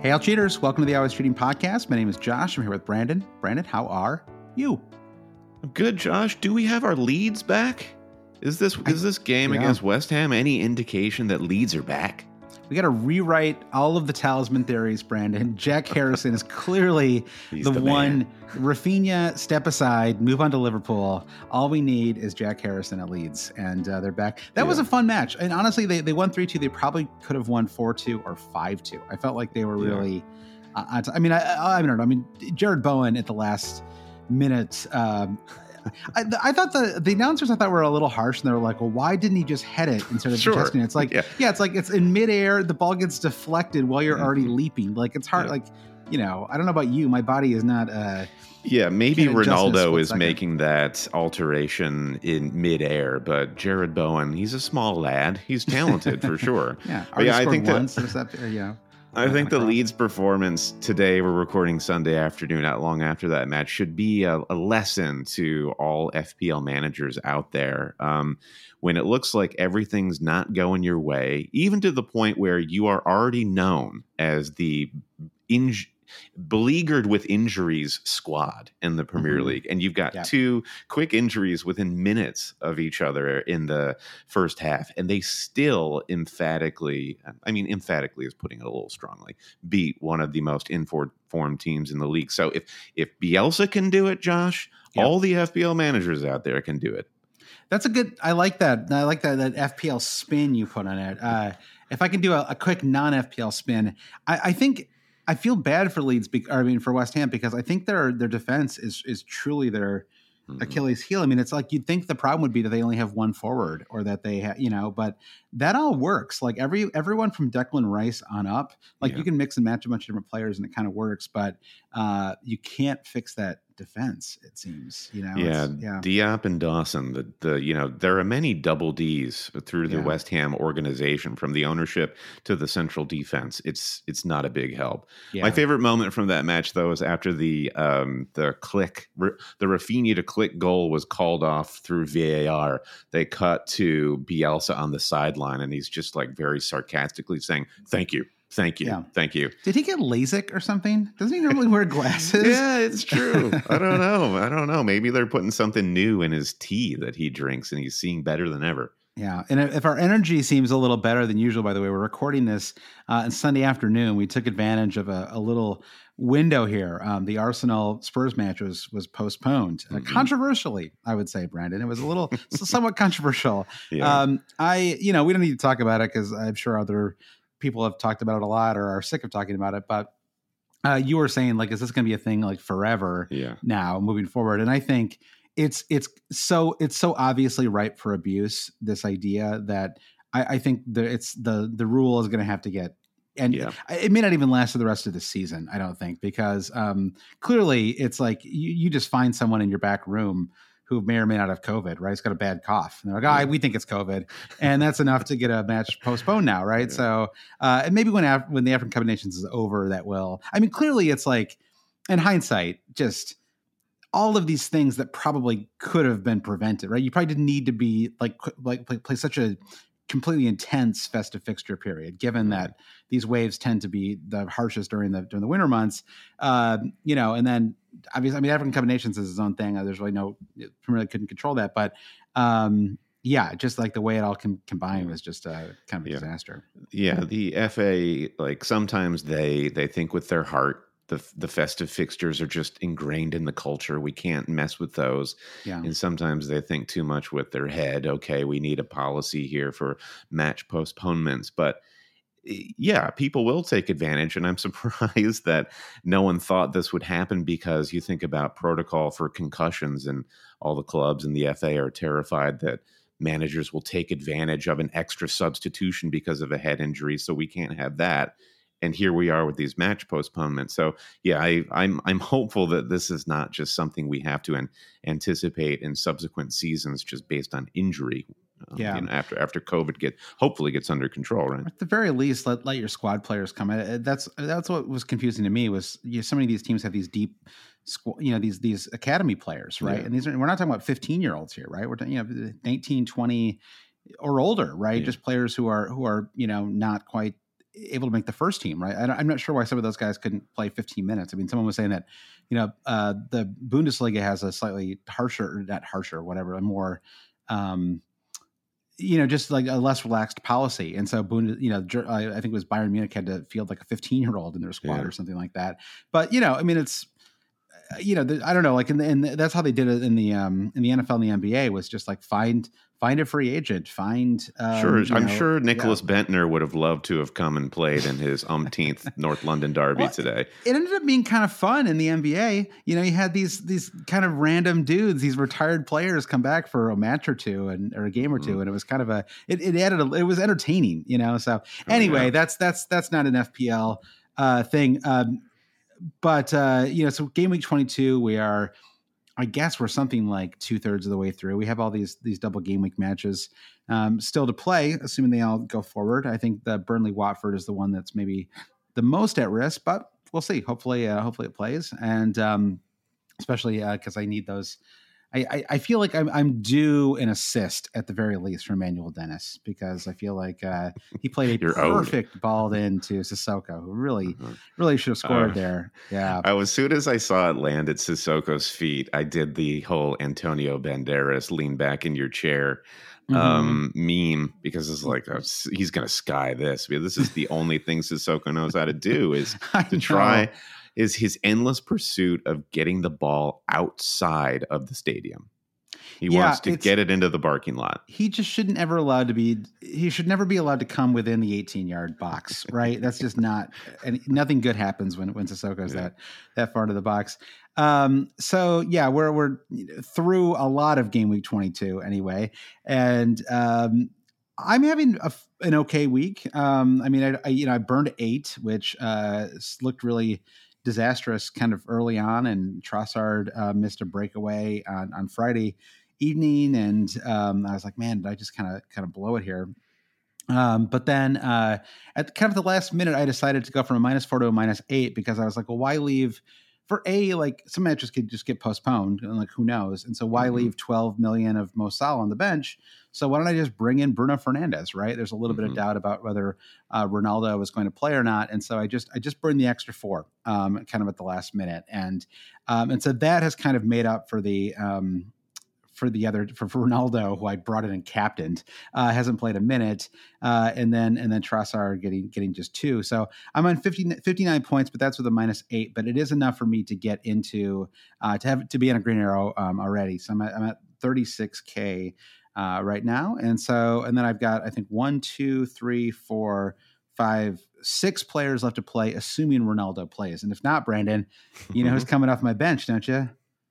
Hey, all cheaters. Welcome to the Always Cheating Podcast. My name is Josh. I'm here with Brandon. Brandon, how are you? Good, Josh. Do we have our Leeds back? Is this game against West Ham any indication that Leeds are back? We got to rewrite all of the talisman theories, Brandon. Jack Harrison is clearly the one. Rafinha, step aside, move on to Liverpool. All we need is Jack Harrison at Leeds, and they're back. That was a fun match. And honestly, they won 3-2. They probably could have won 4-2 or 5-2. I felt like they were really... I don't know. I mean, Jared Bowen at the last minute... I thought the announcers were a little harsh, and they were like, well, why didn't he just head it instead of testing it? It's like, it's like it's in midair. The ball gets deflected while you're already leaping. Like, it's hard. Like, I don't know about you. My body is not. Maybe Ronaldo is making that alteration in midair, but Jared Bowen, he's a small lad. He's talented for sure. I think I think the Leeds performance today, we're recording Sunday afternoon, not long after that match, should be a lesson to all FPL managers out there. When it looks like everything's not going your way, even to the point where you are already known as the beleaguered with injuries squad in the Premier League, and you've got two quick injuries within minutes of each other in the first half, and they still emphatically is putting it a little strongly, beat one of the most informed teams in the league. So if Bielsa can do it, Josh, all the FPL managers out there can do it. That's a good. I like that. I like that FPL spin you put on it. If I can do a quick non-FPL spin, I think. I feel bad for Leeds, for West Ham, because I think their defense is truly their Achilles heel. I mean, it's like you'd think the problem would be that they only have one forward, or that they but that all works. Like everyone from Declan Rice on up, you can mix and match a bunch of different players and it kind of works, but you can't fix that defense, it seems. Diop and Dawson, there are many double D's through the West Ham organization, from the ownership to the central defense. It's not a big help. My favorite moment from that match, though, is after the Rafinha to click goal was called off through VAR. They cut to Bielsa on the sideline, and he's just like very sarcastically saying, "Thank you. Thank you. Yeah. Thank you." Did he get LASIK or something? Doesn't he normally wear glasses? Yeah, it's true. I don't know. Maybe they're putting something new in his tea that he drinks, and he's seeing better than ever. Yeah. And if our energy seems a little better than usual, by the way, we're recording this on Sunday afternoon. We took advantage of a little window here. The Arsenal Spurs match was postponed controversially, I would say, Brandon. It was a little somewhat controversial. Yeah. We don't need to talk about it because I'm sure other people have talked about it a lot or are sick of talking about it. But you were saying, like, is this going to be a thing like forever now moving forward? And I think it's so obviously ripe for abuse, this idea that I think the rule is going to have to get, and it may not even last for the rest of the season, I don't think, because clearly it's like you just find someone in your back room who may or may not have COVID, right? It's got a bad cough. And they're like, we think it's COVID. And that's enough to get a match postponed now, right? Yeah. So, and maybe when the African Cup of Nations is over, that will. I mean, clearly it's like, in hindsight, just all of these things that probably could have been prevented, right? You probably didn't need to be play such a completely intense festive fixture period, given that these waves tend to be the harshest during the winter months, and then obviously, I mean, African Cup of Nations is its own thing. There's really really couldn't control that, but just like the way it all combined was just kind of a disaster. Yeah, the FA, like, sometimes they think with their heart. The festive fixtures are just ingrained in the culture. We can't mess with those. Yeah. And sometimes they think too much with their head. Okay, we need a policy here for match postponements. But yeah, people will take advantage. And I'm surprised that no one thought this would happen, because you think about protocol for concussions, and all the clubs and the FA are terrified that managers will take advantage of an extra substitution because of a head injury. So we can't have that. And here we are with these match postponements. So yeah, I'm hopeful that this is not just something we have to anticipate in subsequent seasons, just based on injury. After COVID hopefully gets under control, right? At the very least, let your squad players come. That's what was confusing to me, was so many of these teams have these deep, these academy players, right? Yeah. And we're not talking about 15-year-olds here, right? We're talking 19, 20 or older, right? Yeah. Just players who are not quite able to make the first team, right? I'm not sure why some of those guys couldn't play 15 minutes. I mean, someone was saying that, the Bundesliga has a slightly a more, just like a less relaxed policy. And so, I think it was Bayern Munich had to field like a 15-year-old in their squad or something like that. But, I mean, it's, I don't know, like, and that's how they did it in the NFL and the NBA, was just like find a free agent, I'm sure Nicholas Bentner would have loved to have come and played in his umpteenth North London derby today. It ended up being kind of fun in the NBA. You had these kind of random dudes, these retired players come back for a match or two or a game or two. And it was kind of it was entertaining, so anyway, that's not an FPL thing. But so game week 22, I guess we're something like 2/3 of the way through. We have all these double game week matches still to play, assuming they all go forward. I think the Burnley Watford is the one that's maybe the most at risk, but we'll see. Hopefully it plays, and especially because I need those. I feel like I'm due an assist at the very least from Emmanuel Dennis, because I feel like he played a perfect ball into Sissoko, who really should have scored there. Yeah. As soon as I saw it land at Sissoko's feet, I did the whole Antonio Banderas lean back in your chair meme, because it's like, he's going to sky this. Because this is the only thing Sissoko knows how to do, is to try. Is his endless pursuit of getting the ball outside of the stadium. He wants to get it into the parking lot. He just shouldn't ever he should never be allowed to come within the 18-yard box, right? That's just and nothing good happens when Sissoko's that far to the box. So yeah, we're through a lot of game week 22 anyway. And, I'm having an okay week. I mean, I burned 8, which looked really disastrous kind of early on, and Trossard missed a breakaway on Friday evening, and I was like, man, did I just kind of blow it here? But then at kind of the last minute, I decided to go from a -4 to a -8, because I was like, well, why leave? For like, some matches could just get postponed, and like, who knows? And so why leave 12 million of Mo Salah on the bench? So why don't I just bring in Bruno Fernandes, right? There's a little bit of doubt about whether Ronaldo was going to play or not. And so I just burned the extra 4 kind of at the last minute. And so that has kind of made up for for Ronaldo, who I brought in and captained, hasn't played a minute, and then Trossard getting just 2. So I'm on 59 points, but that's with a -8. But it is enough for me to get into to be on a green arrow already. So I'm at 36K right now, and then I've got, I think, 1, 2, 3, 4, 5, 6 players left to play, assuming Ronaldo plays. And if not, Brandon, you know who's coming off my bench, don't you?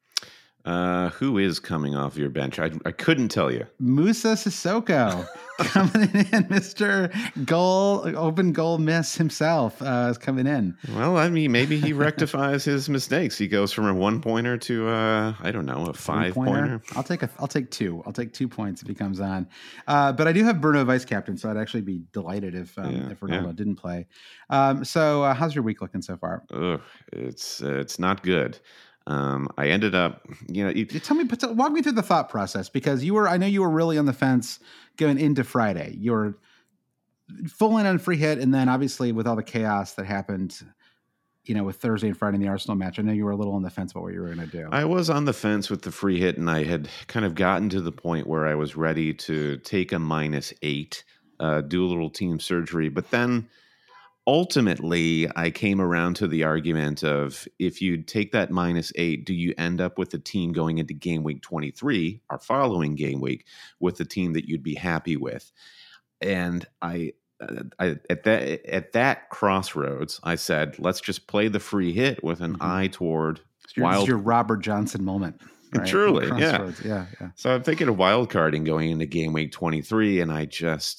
Who is coming off your bench? I couldn't tell you. Moussa Sissoko coming in. Mr. Open goal miss himself is coming in. Well, I mean, maybe he rectifies his mistakes. He goes from a 1-pointer to I don't know, a 5-pointer. I'll take 2. I'll take 2 points if he comes on. But I do have Bruno vice captain, so I'd actually be delighted if Ronaldo didn't play. So how's your week looking so far? It's not good. I ended up, walk me through the thought process, because I know you were really on the fence going into Friday. You were full in on free hit. And then obviously with all the chaos that happened, with Thursday and Friday in the Arsenal match, I know you were a little on the fence about what you were going to do. I was on the fence with the free hit, and I had kind of gotten to the point where I was ready to take a -8, do a little team surgery, but then ultimately, I came around to the argument of, if you take that -8, do you end up with a team going into game week 23, our following game week, with a team that you'd be happy with? And I at that crossroads, I said, let's just play the free hit with an eye toward your Robert Johnson moment. Right? Truly, yeah. So I'm thinking of wild carding going into game week 23, and I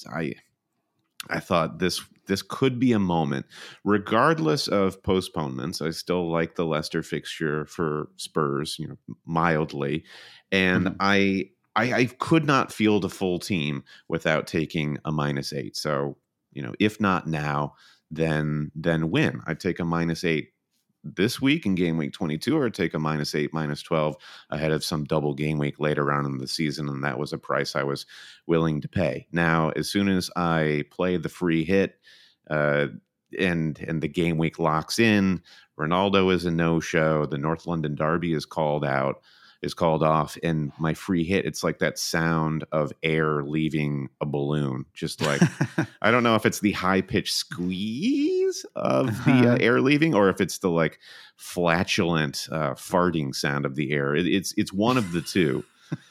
thought this could be a moment, regardless of postponements. I still like the Leicester fixture for Spurs, mildly, and I could not field a full team without taking a -8. So, if not now, then when? I'd take a -8 this week in game week 22, or take a -8, -12 ahead of some double game week later on in the season. And that was a price I was willing to pay. Now, as soon as I play the free hit, and the game week locks in. Ronaldo is a no-show. The North London Derby is called off, and my free hit, it's like that sound of air leaving a balloon. Just like, I don't know if it's the high-pitched squeeze of the air leaving, or if it's the like flatulent farting sound of the air. It's one of the two.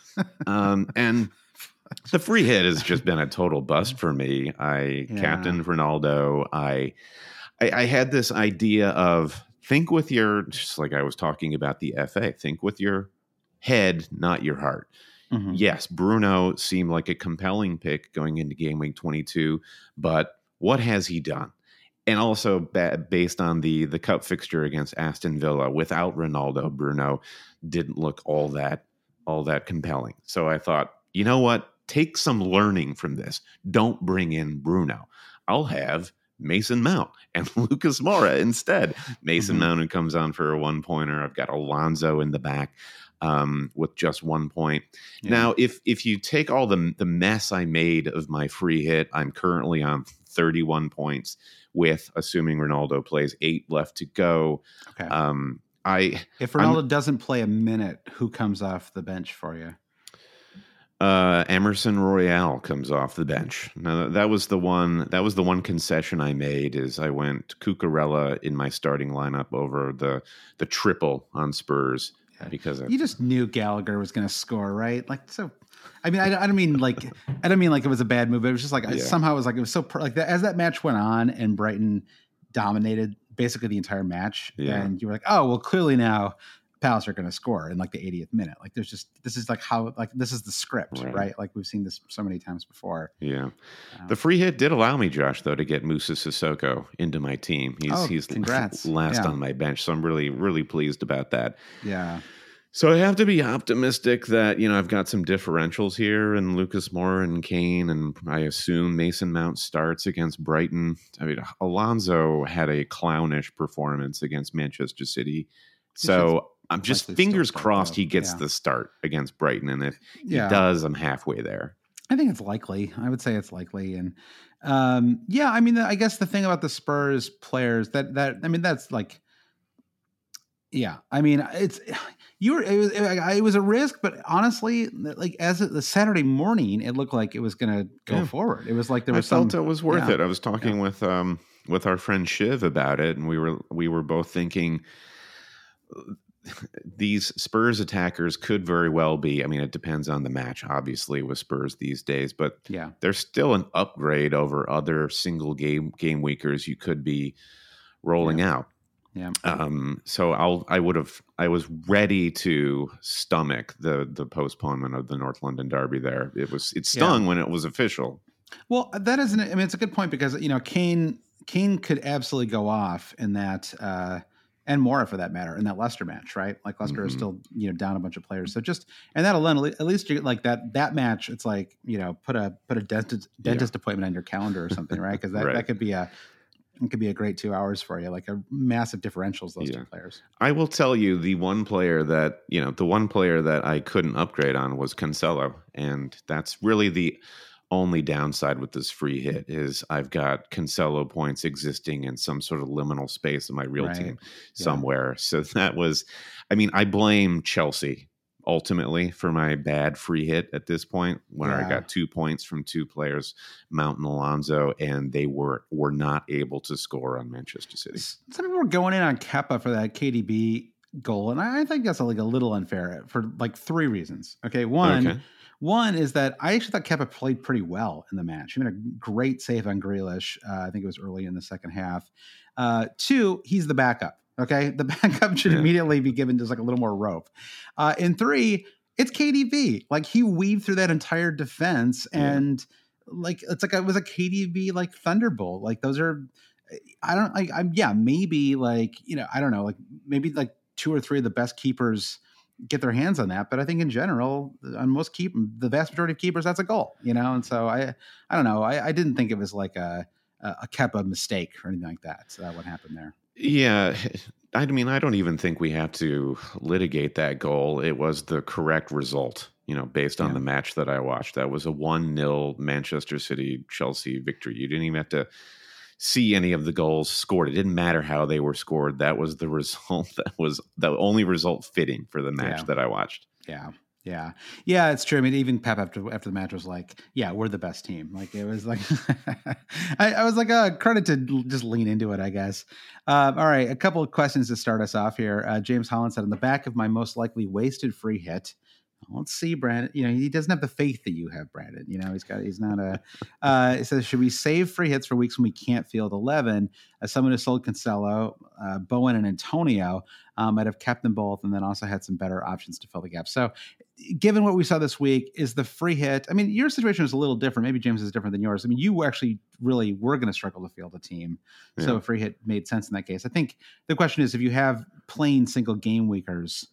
And the free hit has just been a total bust for me. I captained Ronaldo. I had this idea of think with your, just like I was talking about the FA, think with your head, not your heart. Mm-hmm. Yes, Bruno seemed like a compelling pick going into game week 22, but what has he done? And also based on the cup fixture against Aston Villa, without Ronaldo, Bruno didn't look all that compelling. So I thought, you know what? Take some learning from this. Don't bring in Bruno. I'll have Mason Mount and Lucas Moura instead. Mason Mount, who comes on for a 1-pointer. I've got Alonso in the back with just 1 point. Yeah. Now, if you take all the mess I made of my free hit, I'm currently on 31 points with, assuming Ronaldo plays, 8 left to go. Okay. If Ronaldo doesn't play a minute, who comes off the bench for you? Emerson Royale comes off the bench. Now that was the one concession I made, is I went Cucurella in my starting lineup over the triple on Spurs, because you just knew Gallagher was going to score, right? Like, so I mean, I don't mean like it was a bad move. It was just like somehow it was like, it was so like that, as that match went on and Brighton dominated basically the entire match, and you were like, oh well, clearly now Palace are going to score in like the 80th minute. Like, this is like how, like, this is the script, right? Like, we've seen this so many times before. Yeah. The free hit did allow me, Josh, though, to get Musa Sissoko into my team. He's last on my bench. So I'm really, really pleased about that. Yeah. So I have to be optimistic that, I've got some differentials here, and Lucas Moura and Kane, and I assume Mason Mount starts against Brighton. I mean, Alonso had a clownish performance against Manchester City. So I'm just fingers crossed he gets the start against Brighton. And if he does, I'm halfway there. I think it's likely. I would say it's likely. And I mean, I guess the thing about the Spurs players that's like, I mean, it was a risk, but honestly, like as the Saturday morning, it looked like it was going to go forward. It was like there was I felt it was worth it. I was talking with our friend Shiv about it, and we were both thinking these Spurs attackers could very well be, I mean, it depends on the match, obviously, with Spurs these days, but there's still an upgrade over other single game weekers you could be rolling out. Yeah. So I was ready to stomach the postponement of the North London Derby there. It stung when it was official. Well, that isn't, I mean, it's a good point, because, Kane could absolutely go off in that, and Moura for that matter, in that Leicester match, right? Like, Leicester is still, down a bunch of players. So and that alone, at least you get like that match, it's like, put a dentist appointment on your calendar or something, right? Because that could be a great 2 hours for you, like a massive differentials, those two players. I will tell you, the one player that I couldn't upgrade on was Cancelo. And that's really the only downside with this free hit, is I've got Cancelo points existing in some sort of liminal space in my real team somewhere. So that was, I mean, I blame Chelsea ultimately for my bad free hit at this point, when I got 2 points from 2 players, Mount and Alonso, and they were not able to score on Manchester City. Some people were going in on Kepa for that KDB goal, and I think that's like a little unfair for like 3 reasons. Okay, one is that I actually thought Kepa played pretty well in the match. He made a great save on Grealish. I think it was early in the second half. 2, he's the backup. Okay, the backup should immediately be given just like a little more rope. And 3, it's KDB. Like, he weaved through that entire defense, and like it's like it was a KDB like thunderbolt. Like, those are, maybe like, I don't know, like maybe like 2 or 3 of the best keepers get their hands on that, but I think in general, on the vast majority of keepers, that's a goal. And so I don't know. I didn't think it was like a Kepa mistake or anything like that. So what happened there? Yeah, I mean, I don't even think we have to litigate that goal. It was the correct result, based on the match that I watched. That was a 1-0 Manchester City Chelsea victory. You didn't even have to see any of the goals scored. It didn't matter how they were scored. That was the result. That was the only result fitting for the match that I watched. Yeah, it's true. I mean, even Pep after the match was like, "Yeah, we're the best team." Like it was like, I was like, credit to just lean into it, I guess. All right, a couple of questions to start us off here. James Holland said, "On the back of my most likely wasted free hit." Let's see, Brandon. He doesn't have the faith that you have, Brandon. He's not a. It says, should we save free hits for weeks when we can't field 11? As someone who sold Cancelo, Bowen, and Antonio, might have kept them both, and then also had some better options to fill the gap. So, given what we saw this week, is the free hit? I mean, your situation is a little different. Maybe James is different than yours. I mean, you actually really were going to struggle to field a team, so a free hit made sense in that case. I think the question is, if you have plain single game weekers,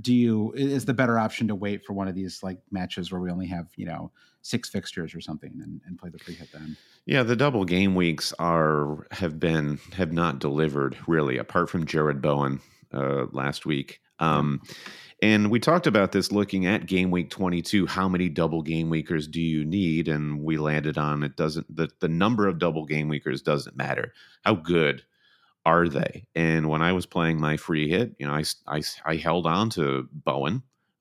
is the better option to wait for one of these like matches where we only have 6 fixtures or something and play the free hit then? Yeah, the double game weeks have not delivered really, apart from Jared Bowen last week. And we talked about this looking at game week 22. How many double game weekers do you need? And we landed on the number of double game weekers doesn't matter. How good are they? And when I was playing my free hit, I held on to Bowen.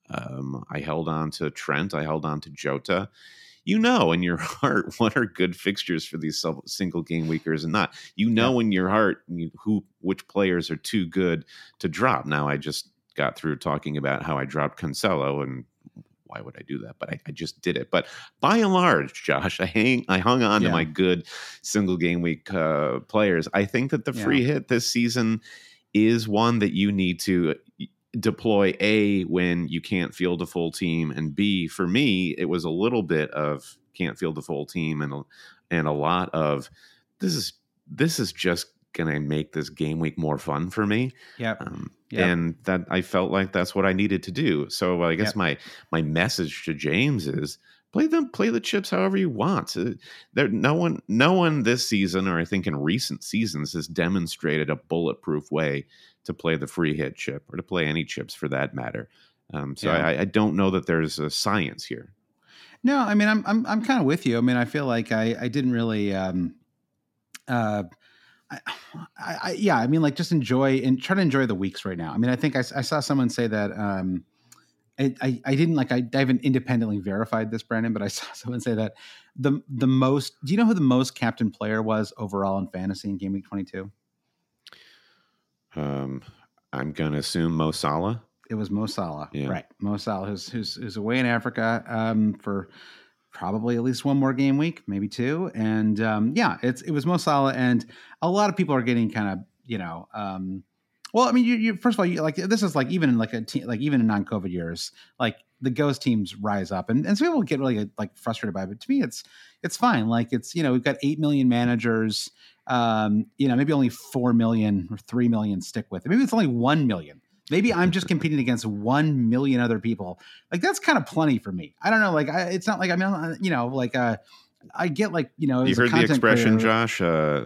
I held on to Trent. I held on to Jota. In your heart, what are good fixtures for these single game weekers and not? In your heart which players are too good to drop. Now, I just got through talking about how I dropped Cancelo, and why would I do that? But I just did it. But by and large, Josh, I hung on to my good single game week players. I think that the free hit this season is one that you need to deploy, A, when you can't field a full team, and B, for me, it was a little bit of can't field the full team and a lot of this is just going to make this game week more fun for me. And that I felt like that's what I needed to do. So I guess my message to James is play the chips however you want. No one this season, or I think in recent seasons, has demonstrated a bulletproof way to play the free hit chip, or to play any chips for that matter. I don't know that there's a science here. No, I mean, I'm kind of with you. I mean, I feel like I didn't really, I mean, like, just enjoy and try to enjoy the weeks right now. I mean, I think I saw someone say that, I haven't independently verified this, Brandon, but I saw someone say that do you know who the most captain player was overall in fantasy in game week 22? I'm going to assume Mo Salah. It was Mo Salah, right? Mo Salah, who's away in Africa for probably at least one more game week, maybe 2. And it was Mo Salah, and a lot of people are getting kind of well, I mean, you first of all, like, this is like even in even in non-COVID years, like the ghost teams rise up, and some people get really like frustrated by it. But to me, it's fine. Like, it's we've got 8 million managers. Maybe only 4 million or 3 million stick with it. Maybe it's only 1 million. Maybe I'm just competing against 1 million other people. Like, that's kind of plenty for me. I don't know. Like, it's not like, I mean, I get like, you heard the expression, Josh,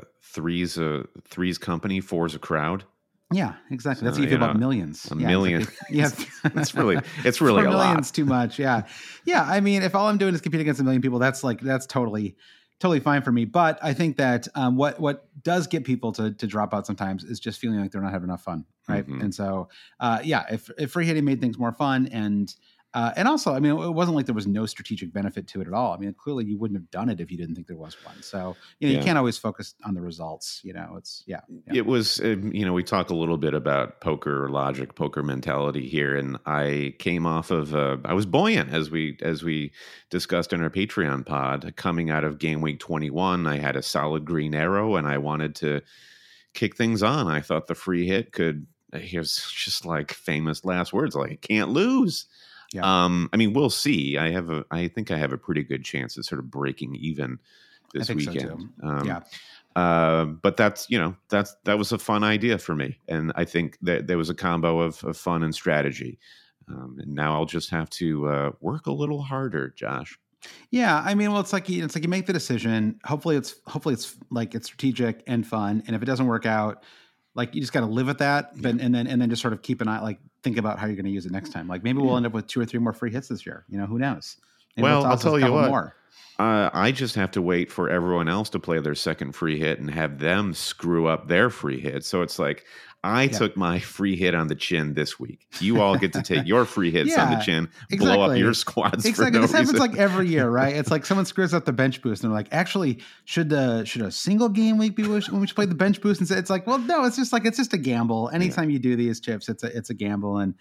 three's company, four's a crowd. Yeah, exactly. That's what you feel about millions. A million. It's really a 4 lot. Million's too much. Yeah. I mean, if all I'm doing is competing against 1 million people, that's totally fine for me. But I think that what does get people to drop out sometimes is just feeling like they're not having enough fun, right? Mm-hmm. And so, if free hitting made things more fun, and also, I mean, it wasn't like there was no strategic benefit to it at all. I mean, clearly you wouldn't have done it if you didn't think there was one. So, you can't always focus on the results. It was, we talk a little bit about poker logic, poker mentality here, and I came off of, I was buoyant as we discussed in our Patreon pod coming out of game week 21. I had a solid green arrow, and I wanted to kick things on. I thought the free hit here's just like famous last words, like, it can't lose. Yeah. I mean, we'll see. I think I have a pretty good chance of sort of breaking even this weekend. So but that was a fun idea for me, and I think that there was a combo of fun and strategy. And now I'll just have to work a little harder, Josh. Yeah, I mean, well, it's like you make the decision. Hopefully, it's like it's strategic and fun. And if it doesn't work out, like, you just got to live with that, and then just sort of keep an eye, like, think about how you're going to use it next time. Like, maybe we'll end up with 2 or 3 more free hits this year. Who knows? Maybe I'll tell you what. More. I just have to wait for everyone else to play their second free hit and have them screw up their free hit. So it's like I took my free hit on the chin this week. You all get to take your free hits on the chin, blow up your squads. Exactly. This happens reason. like every year, right? It's like someone screws up the bench boost and they're like, actually, should a single game week be when we should play the bench boost? And it's like, well, no, it's just a gamble. Anytime you do these chips, it's a gamble, and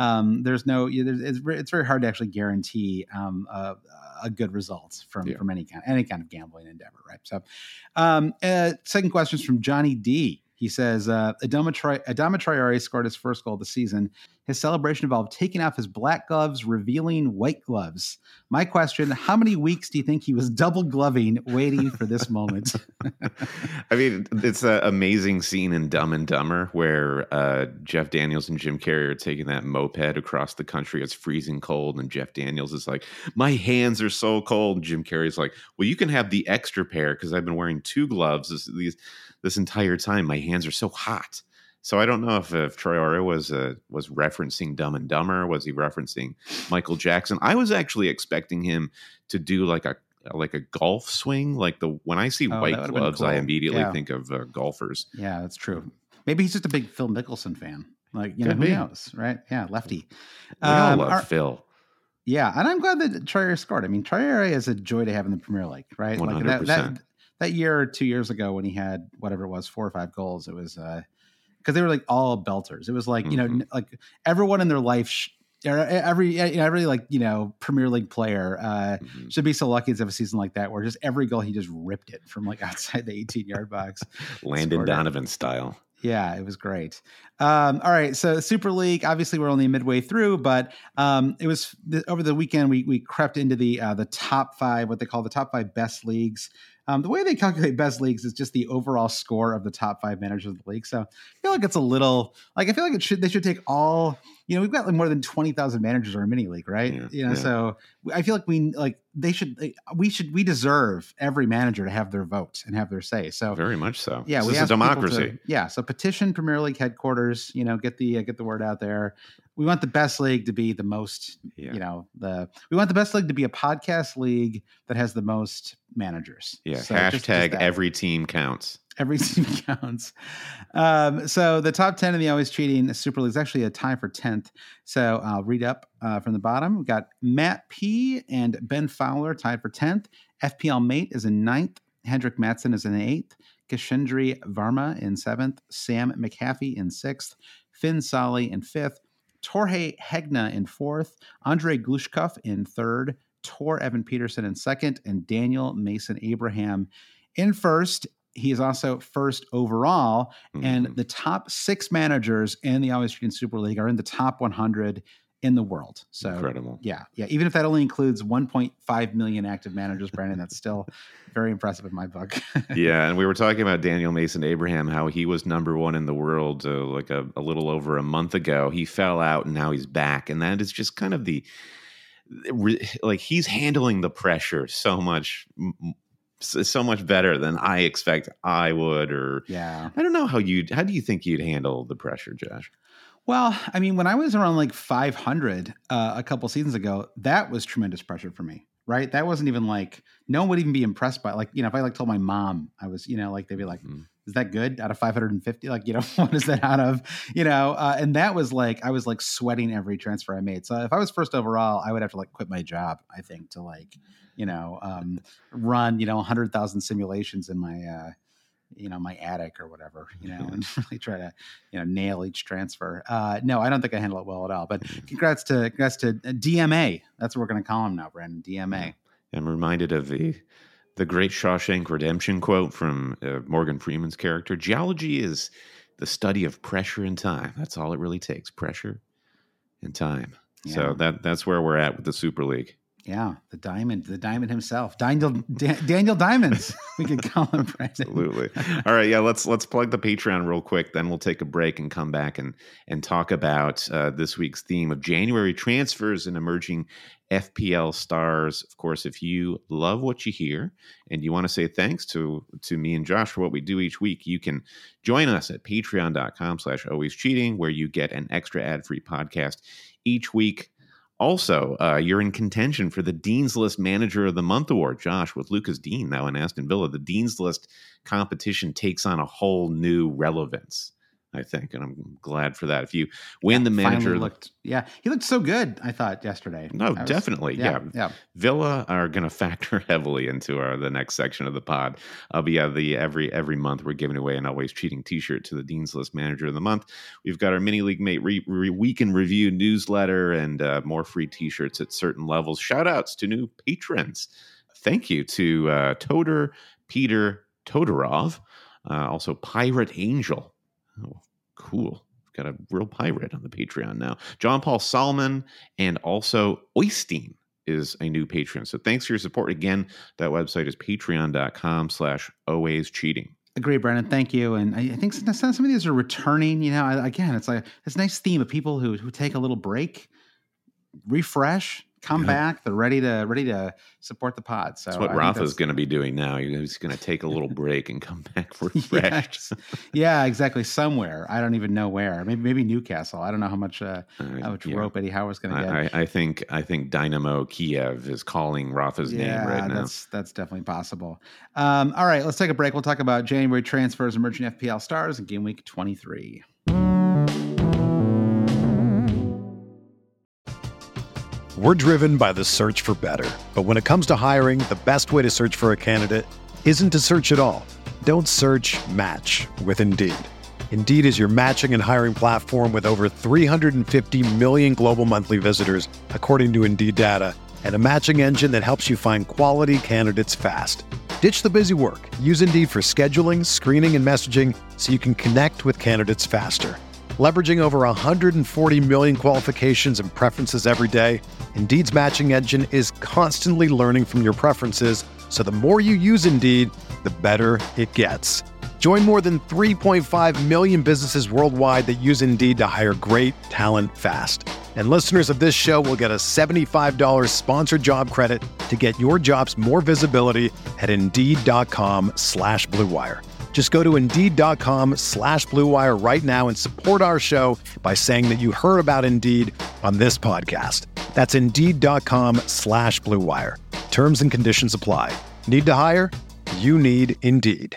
it's very hard to actually guarantee a good result from any kind of gambling endeavor, right? So, second question is from Johnny D. He says, Adama Traore scored his first goal of the season. His celebration involved taking off his black gloves, revealing white gloves. My question, how many weeks do you think he was double gloving, waiting for this moment? I mean, it's an amazing scene in Dumb and Dumber where Jeff Daniels and Jim Carrey are taking that moped across the country. It's freezing cold, and Jeff Daniels is like, my hands are so cold. And Jim Carrey's like, well, you can have the extra pair because I've been wearing 2 gloves this entire time. My hands are so hot. So I don't know if Traore was referencing Dumb and Dumber. Was he referencing Michael Jackson? I was actually expecting him to do like a golf swing. When I see white gloves, cool. I immediately think of golfers. Yeah, that's true. Maybe he's just a big Phil Mickelson fan. Who knows, right? Yeah, lefty. We all love Phil. Yeah, and I'm glad that Traore scored. I mean, Traore is a joy to have in the Premier League, right? 100%. Like that year or 2 years ago when he had whatever it was, 4 or 5 goals, it was because they were like all belters. It was like, like everyone in their life, every Premier League player should be so lucky to have a season like that where just every goal he just ripped it from like outside the 18-yard box. Landon Donovan style. Yeah, it was great. All right, so Super League, obviously we're only midway through, but it was over the weekend we crept into the top 5, what they call the top 5 best leagues. The way they calculate best leagues is just the overall score of the top 5 managers of the league. So I feel like it's a little I feel like they should take all, we've got like more than 20,000 managers in our mini league, right? Yeah. So I feel like we deserve every manager to have their vote and have their say. So very much so. Yeah. It's a democracy. So petition Premier League headquarters, get the word out there. We want the best league to be the most, we want the best league to be a podcast league that has the most managers. Yeah. So hashtag every team counts. Every team counts. So the top 10 in the Always Cheating Super League is actually a tie for 10th. So I'll read up from the bottom. We've got Matt P. and Ben Fowler tied for 10th. FPL Mate is in 9th. Hendrik Matson is in 8th. Kishendri Varma in 7th. Sam McHaffey in 6th. Finn Solly in 5th. Torhe Hegna in 4th. Andre Glushkov in 3rd. Tor Evan Peterson in 2nd. And Daniel Mason Abraham in 1st. He is also 1st overall, and the top 6 managers in the Always Cheating Super League are in the top 100 in the world. So incredible. Yeah. Even if that only includes 1.5 million active managers, Brandon, that's still very impressive in my book. Yeah, and we were talking about Daniel Mason Abraham, how he was number 1 in the world like a little over a month ago. He fell out, and now he's back, and that is just kind of he's handling the pressure so much better than I expect I would. Or I don't know how do you think you'd handle the pressure, Josh? Well, I mean, when I was around like 500 a couple seasons ago, that was tremendous pressure for me, right? That wasn't even like, no one would even be impressed by if I told my mom I was, they'd be like, is that good out of 550? What is that out of, and that was I was sweating every transfer I made. So if I was 1st overall, I would have to quit my job, I think, to run, 100,000 simulations in my, my attic or whatever, and really try to, nail each transfer. No, I don't think I handle it well at all, but congrats to DMA. That's what we're going to call him now, Brandon. DMA. I'm reminded of the great Shawshank Redemption quote from Morgan Freeman's character. Geology is the study of pressure and time. That's all it really takes. Pressure and time. Yeah. So that's where we're at with the Super League. Yeah, the diamond himself, Daniel Diamonds. We could call him, Brandon. Absolutely. All right, yeah. Let's plug the Patreon real quick. Then we'll take a break and come back and talk about this week's theme of January transfers and emerging FPL stars. Of course, if you love what you hear and you want to say thanks to me and Josh for what we do each week, you can join us at patreon.com/alwayscheating, where you get an extra ad-free podcast each week. Also, you're in contention for the Dean's List Manager of the Month award, Josh, with Lucas Dean now in Aston Villa. The Dean's List competition takes on a whole new relevance, I think, and I'm glad for that. If you win the manager, he looked so good, I thought, yesterday. No, definitely, yeah. Villa are going to factor heavily into the next section of the pod. But every month we're giving away an Always Cheating T-shirt to the Dean's List Manager of the Month. We've got our Mini League Mate Week in Review newsletter and more free T-shirts at certain levels. Shout outs to new patrons. Thank you to Toter Peter Todorov, also Pirate Angel. Oh, cool. We've got a real pirate on the Patreon now. John Paul Solomon and also Oystein is a new patron. So thanks for your support. Again, that website is patreon.com/alwayscheating. Agree, Brandon. Thank you. And I think some of these are returning. Again, it's like this nice theme of people who take a little break, refresh, come back. They're ready to support the pod. So that's what Rafa's going to be doing now. He's going to take a little break and come back refreshed. Yeah, exactly. Somewhere. I don't even know where. Maybe Newcastle. I don't know how much rope Eddie Howar's going to get. I think Dynamo Kiev is calling Rafa's name right now. That's definitely possible. All right, let's take a break. We'll talk about January transfers, emerging FPL stars, and game week 23. We're driven by the search for better. But when it comes to hiring, the best way to search for a candidate isn't to search at all. Don't search, match with Indeed. Indeed is your matching and hiring platform with over 350 million global monthly visitors, according to Indeed data, and a matching engine that helps you find quality candidates fast. Ditch the busy work. Use Indeed for scheduling, screening, and messaging so you can connect with candidates faster. Leveraging over 140 million qualifications and preferences every day, Indeed's matching engine is constantly learning from your preferences, so the more you use Indeed, the better it gets. Join more than 3.5 million businesses worldwide that use Indeed to hire great talent fast. And listeners of this show will get a $75 sponsored job credit to get your jobs more visibility at Indeed.com/Blue Wire. Just go to Indeed.com/Blue Wire right now and support our show by saying that you heard about Indeed on this podcast. That's Indeed.com/Blue Wire. Terms and conditions apply. Need to hire? You need Indeed.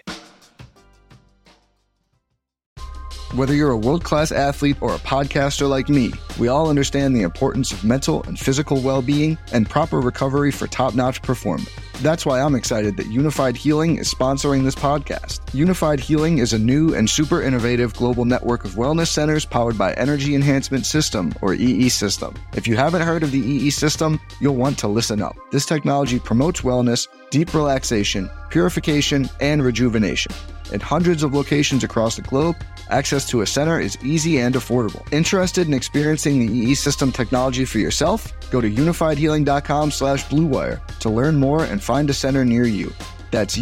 Whether you're a world-class athlete or a podcaster like me, we all understand the importance of mental and physical well-being and proper recovery for top-notch performance. That's why I'm excited that Unified Healing is sponsoring this podcast. Unified Healing is a new and super innovative global network of wellness centers powered by Energy Enhancement System, or EE System. If you haven't heard of the EE System, you'll want to listen up. This technology promotes wellness, deep relaxation, purification, and rejuvenation. In hundreds of locations across the globe, access to a center is easy and affordable. Interested in experiencing the EE System technology for yourself? Go to unifiedhealing.com/Blue Wire to learn more and find a center near you. That's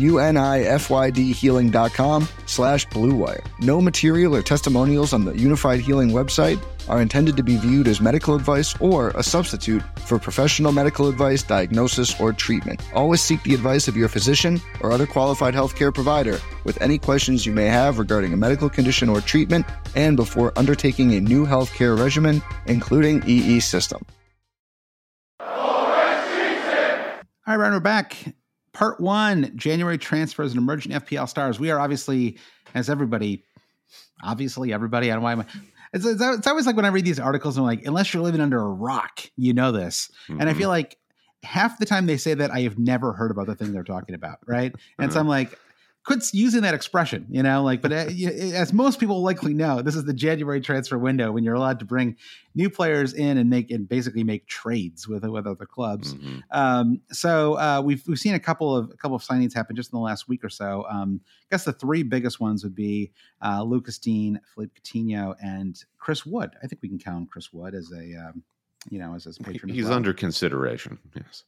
UNIFYDhealing.com/Blue Wire. No material or testimonials on the Unified Healing website are intended to be viewed as medical advice or a substitute for professional medical advice, diagnosis, or treatment. Always seek the advice of your physician or other qualified healthcare provider with any questions you may have regarding a medical condition or treatment and before undertaking a new healthcare regimen, including EE System. All right, Ryan, we're back. Part 1, January transfers and emerging FPL stars. We are obviously, as everybody, I don't know why it's always like when I read these articles, I'm like, unless you're living under a rock, you know this. Mm-hmm. And I feel like half the time they say that I have never heard about the thing they're talking about, right? And so I'm like, quit using that expression, but as most people likely know, this is the January transfer window when you're allowed to bring new players in and basically make trades with other clubs. Mm-hmm. So we've seen a couple of signings happen just in the last week or so. I guess the three biggest ones would be Lucas Dean, Philippe Coutinho, and Chris Wood. I think we can count Chris Wood as a as his patron. He's under consideration. Yes.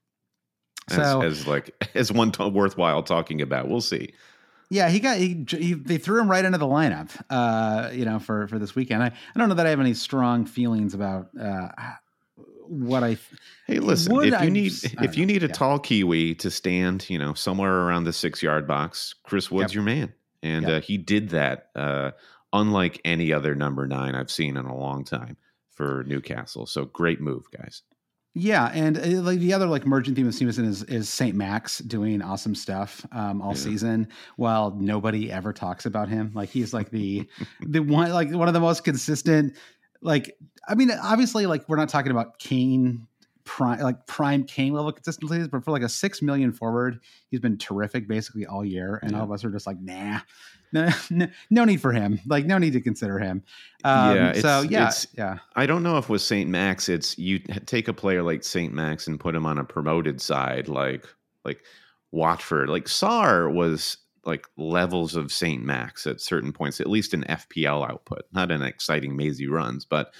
As one worthwhile talking about. We'll see. Yeah, they threw him right into the lineup, for this weekend. I don't know that I have any strong feelings about what I. Hey, listen, if you need a tall Kiwi to stand, somewhere around the 6-yard box, Chris Wood's your man, and he did that unlike any other number 9 I've seen in a long time. for Newcastle. So great move, guys. Yeah, and like the other like emerging theme of Stevenson is St. Max doing awesome stuff all season, while nobody ever talks about him. Like he's like the one of the most consistent. Like I mean, obviously, like we're not talking about Kane prime Kane level consistencies, but for like a 6 million forward, he's been terrific basically all year, and all of us are just like, nah. No need for him. Like no need to consider him. I don't know if with St. Max, it's you take a player like St. Max and put him on a promoted side, like Watford. Like Sarr was like levels of St. Max at certain points, at least in FPL output, not in exciting mazy runs, but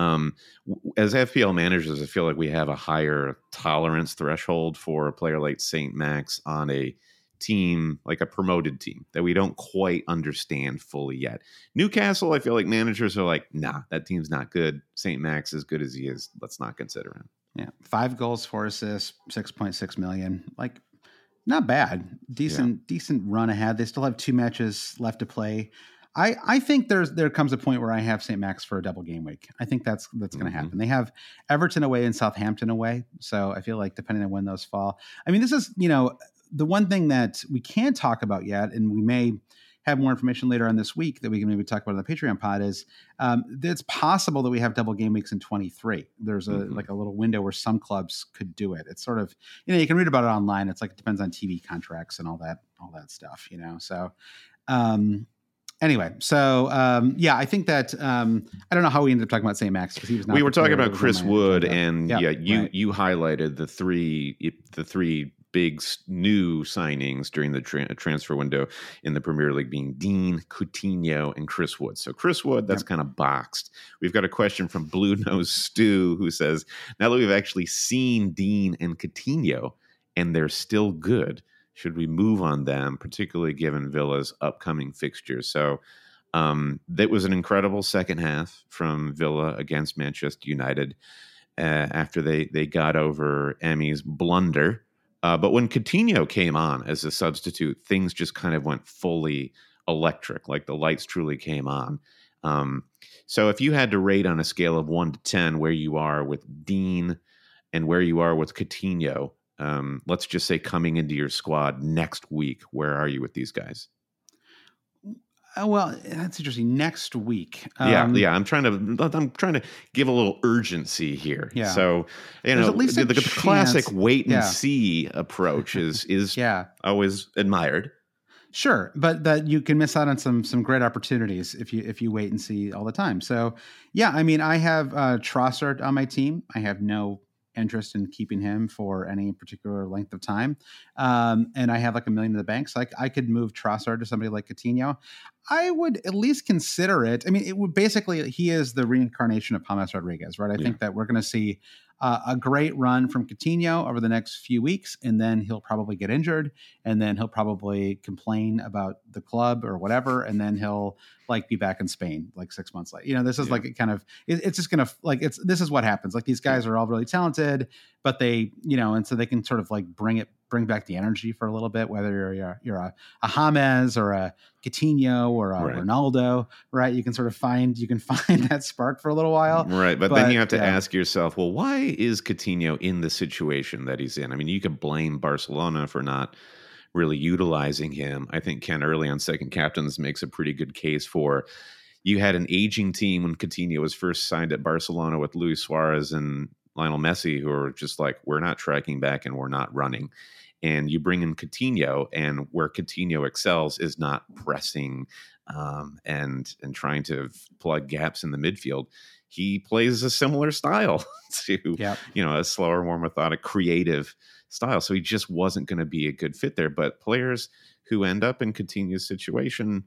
as FPL managers, I feel like we have a higher tolerance threshold for a player like St. Max on a team, like a promoted team that we don't quite understand fully yet. Newcastle, I feel like managers are like, nah, that team's not good. St. Max, as good as he is, let's not consider him. Yeah. 5 goals, 4 assists, 6.6 million. Like not bad. Decent run ahead. They still have 2 matches left to play. I think there comes a point where I have St. Max for a double game week. I think that's going to happen. They have Everton away and Southampton away. So I feel like depending on when those fall, I mean, this is, the one thing that we can't talk about yet, and we may have more information later on this week that we can maybe talk about on the Patreon pod, is it's possible that we have double game weeks in 23. There's a little window where some clubs could do it. It's sort of, you can read about it online. It's like, it depends on TV contracts and all that stuff, So anyway, I think that I don't know how we ended up talking about St. Max because he was not. We were talking about Chris Wood, and you highlighted the three big new signings during the transfer window in the Premier League being Dean, Coutinho, and Chris Wood. So Chris Wood, that's kind of boxed. We've got a question from Blue Nose Stu who says, now that we've actually seen Dean and Coutinho and they're still good, should we move on them, particularly given Villa's upcoming fixtures? So that was an incredible second half from Villa against Manchester United after they got over Emmy's blunder. But when Coutinho came on as a substitute, things just kind of went fully electric, like the lights truly came on. So if you had to rate on a scale of 1 to 10 where you are with Dean and where you are with Coutinho, let's just say coming into your squad next week, where are you with these guys? Well, that's interesting. Next week. I'm trying to give a little urgency here. Yeah. So, the classic wait and see approach is always admired. Sure, but that you can miss out on some great opportunities if you wait and see all the time. So, I mean, I have Trossard on my team. I have no interest in keeping him for any particular length of time. And I have like $1 million in the bank. So I could move Trossard to somebody like Coutinho. I would at least consider it. I mean, it would basically, he is the reincarnation of James Rodriguez, right? I think that we're going to see a great run from Coutinho over the next few weeks, and then he'll probably get injured, and then he'll probably complain about the club or whatever, and then he'll like be back in Spain like 6 months later. This is like a kind of, it's just going to like, this is what happens. Like these guys are all really talented, but they, and so they can sort of like bring back the energy for a little bit, whether you're a James or a Coutinho or a Ronaldo, right? You can find that spark for a little while. Right. But then you have to ask yourself, well, why is Coutinho in the situation that he's in? I mean, you could blame Barcelona for not really utilizing him. I think Ken Early on Second Captains makes a pretty good case for, you had an aging team when Coutinho was first signed at Barcelona with Luis Suarez and Lionel Messi, who are just like, we're not tracking back and we're not running. And you bring in Coutinho, and where Coutinho excels is not pressing and trying to plug gaps in the midfield. He plays a similar style to, a slower, more methodic, creative style. So he just wasn't going to be a good fit there. But players who end up in Coutinho's situation,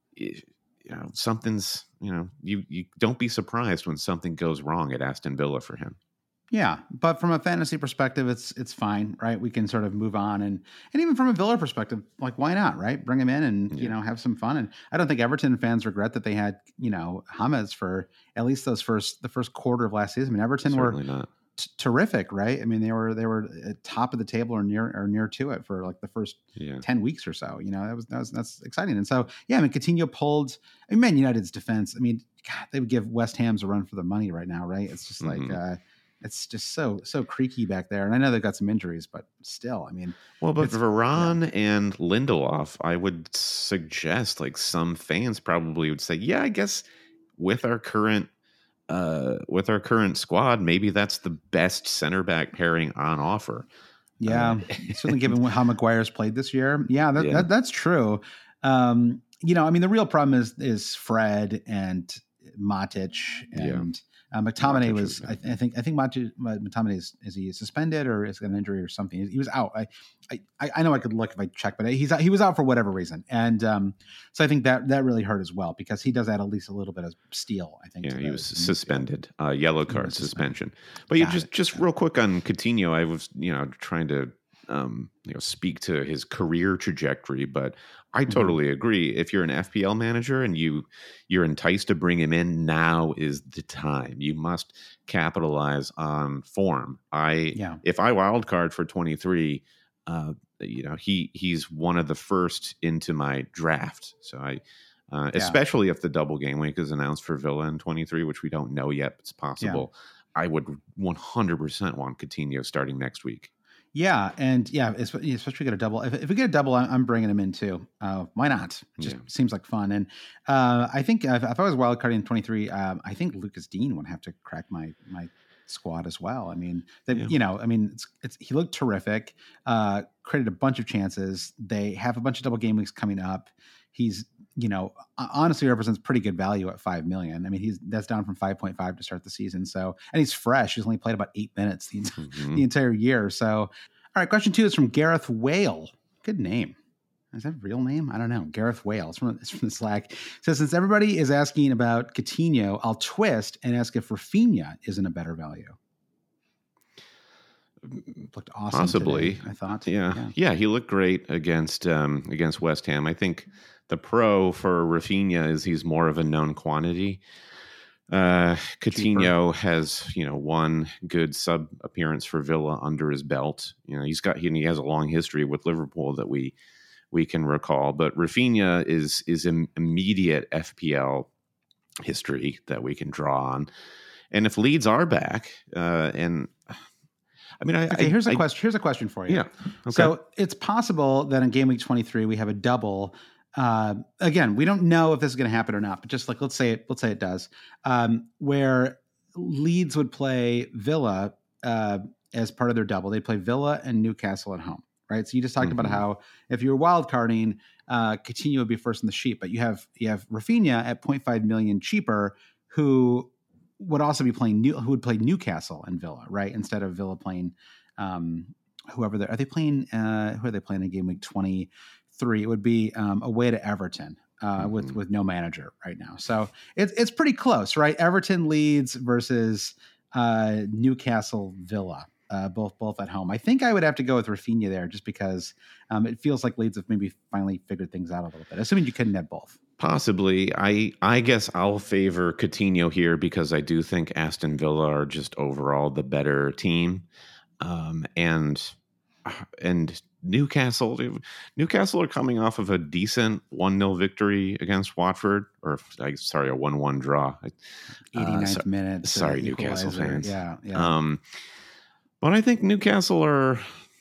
something's, you don't be surprised when something goes wrong at Aston Villa for him. Yeah, but from a fantasy perspective, it's fine, right? We can sort of move on, and even from a Villa perspective, like why not, right? Bring him in and have some fun. And I don't think Everton fans regret that they had James for at least the first quarter of last season. I mean, Everton were terrific, right? I mean, they were at top of the table or near to it for like the first 10 weeks or so. You know, that's exciting. And so, yeah, I mean, Coutinho pulled. I mean, Man United's defense. I mean, God, they would give West Ham's a run for their money right now, right? It's just like it's just so creaky back there. And I know they've got some injuries, but still, I mean, well, but Varane and Lindelof, I would suggest like some fans probably would say, yeah, I guess with our current squad, maybe that's the best center back pairing on offer. Yeah, certainly given how Maguire's played this year. Yeah, that's true. You know, I mean, the real problem is Fred and Matic and McTominay was. I think McTominay is he suspended or is an injury or something? He was out. I know I could look if I check, but he was out for whatever reason, and so I think that really hurt as well because he does add at least a little bit of steel. I think. Yeah, he was suspended, yellow card suspension. But you just real quick on Coutinho, I was trying to speak to his career trajectory, but I totally agree. If you're an FPL manager and you're enticed to bring him in, now is the time. You must capitalize on form. If I wildcard for 23, he's one of the first into my draft. So especially if the double game week is announced for Villa in 23, which we don't know yet, but it's possible. I would 100% want Coutinho starting next week. Yeah, and especially get a double. If we get a double, I'm bringing him in too. Why not? It just seems like fun. And I think if I was wildcarding in 23, I think Lucas Digne would have to crack my squad as well. I mean, he looked terrific. Created a bunch of chances. They have a bunch of double game weeks coming up. He's honestly represents pretty good value at $5 million. I mean, that's down from 5.5 to start the season. So, and he's fresh. He's only played about 8 minutes the entire year. So, all right. Question 2 is from Gareth Whale. Good name. Is that a real name? I don't know. Gareth Whale. It's from the Slack. So since everybody is asking about Coutinho, I'll twist and ask if Rafinha isn't a better value. Looked awesome. Possibly, today, I thought. Yeah. He looked great against West Ham. I think the pro for Rafinha is he's more of a known quantity. Coutinho has one good sub appearance for Villa under his belt. He has a long history with Liverpool that we can recall. But Rafinha is an immediate FPL history that we can draw on. And if Leeds are back, here's a question for you. Yeah. Okay. So it's possible that in game week 23 we have a double. Again, we don't know if this is going to happen or not, but just like let's say it does. Where Leeds would play Villa as part of their double. They play Villa and Newcastle at home, right? So you just talked about how if you're wild carding, Coutinho would be first in the sheet, but you have Rafinha at 0.5 million cheaper, who would also be who would play Newcastle and Villa, right? Instead of Villa playing whoever who are they playing in game week 23? It would be away to Everton with no manager right now. So it's pretty close, right? Everton Leeds versus Newcastle Villa, both at home. I think I would have to go with Rafinha there just because it feels like Leeds have maybe finally figured things out a little bit, assuming you couldn't have both. Possibly. I guess I'll favor Coutinho here because I do think Aston Villa are just overall the better team. And Newcastle are coming off of a decent 1-0 victory against Watford, a 1-1 draw. 89th minute. Sorry, Newcastle fans. Yeah. But I think Newcastle are,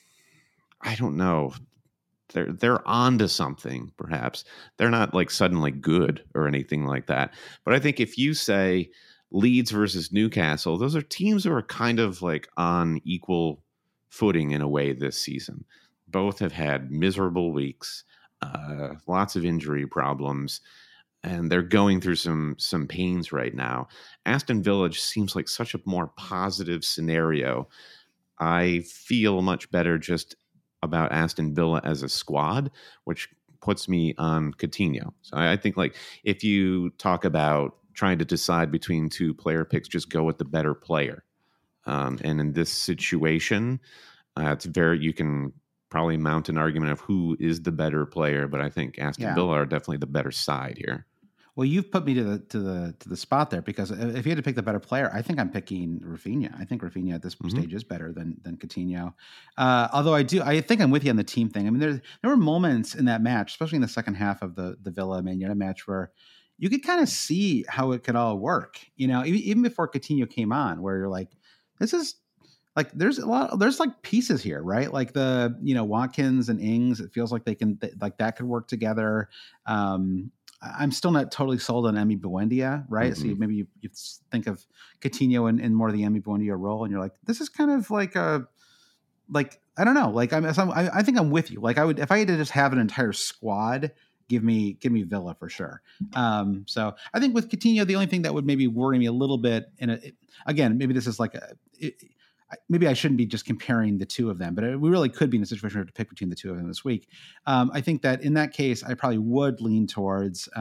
I don't know, they're onto something, perhaps. They're not like suddenly good or anything like that. But I think if you say Leeds versus Newcastle, those are teams who are kind of like on equal footing in a way this season. Both have had miserable weeks, lots of injury problems, and they're going through some pains right now. Aston Villa just seems like such a more positive scenario. I feel much better just about Aston Villa as a squad, which puts me on Coutinho. So I think like if you talk about trying to decide between two player picks, just go with the better player. And in this situation, you can probably mount an argument of who is the better player, but I think Aston Villa are definitely the better side here. Well, you've put me to the spot there, because if you had to pick the better player, I think I'm picking Rafinha. I think Rafinha at this stage is better than Coutinho. Although I think I'm with you on the team thing. I mean, there were moments in that match, especially in the second half of the Villa Man United match, where you could kind of see how it could all work. Even before Coutinho came on, where you're like, this is like, there's like pieces here, right? Like the Watkins and Ings. It feels like they can that could work together. I'm still not totally sold on Emi Buendia, right? So maybe you think of Coutinho in more of the Emi Buendia role, and you're like, this is kind of like I don't know, like I think I'm with you. Like, I would, if I had to just have an entire squad, give me Villa for sure. So I think with Coutinho, the only thing that would maybe worry me a little bit, and again, maybe this is like maybe I shouldn't be just comparing the two of them, but we really could be in a situation where we have to pick between the two of them this week. I think that in that case, I probably would lean towards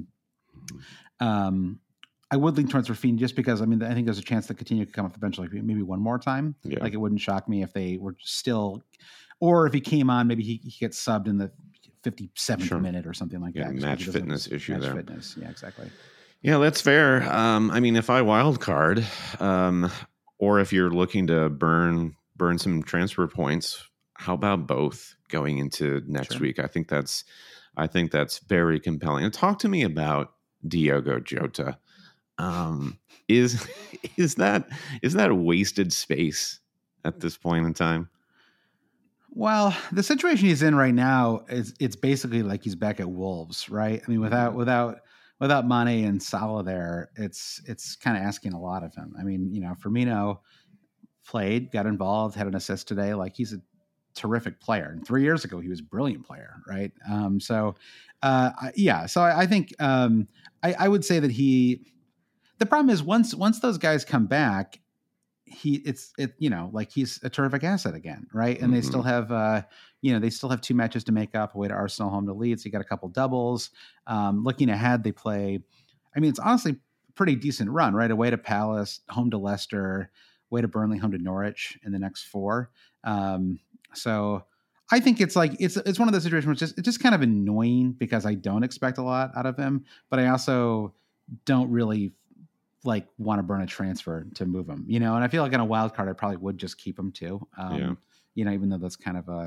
Rafinha, just because, I think there's a chance that Coutinho could come off the bench like maybe one more time. Yeah. Like, it wouldn't shock me if they were still, or if he came on, maybe he gets subbed in the 57th minute or something like that. Match fitness issue there. Fitness. Yeah, exactly. Yeah, that's fair. If I wild card, or if you're looking to burn some transfer points, how about both going into next week? I think that's very compelling. And talk to me about Diogo Jota. Is that wasted space at this point in time? Well, the situation he's in right now it's basically like he's back at Wolves, right? I mean, without Mane and Salah there, it's kind of asking a lot of him. I mean, Firmino played, got involved, had an assist today. Like, he's a terrific player. And 3 years ago, he was a brilliant player, right? So I think I would say that the problem is once those guys come back, he's a terrific asset again, right? And they still have they still have 2 matches to make up, away to Arsenal, home to Leeds. So you got a couple doubles. Looking ahead, they play, it's honestly a pretty decent run, right? Away to Palace, home to Leicester, away to Burnley, home to Norwich in the next 4. So I think it's like it's one of those situations where it's just kind of annoying, because I don't expect a lot out of him, but I also don't really want to burn a transfer to move him, and I feel like on a wild card, I probably would just keep him too. Even though that's kind of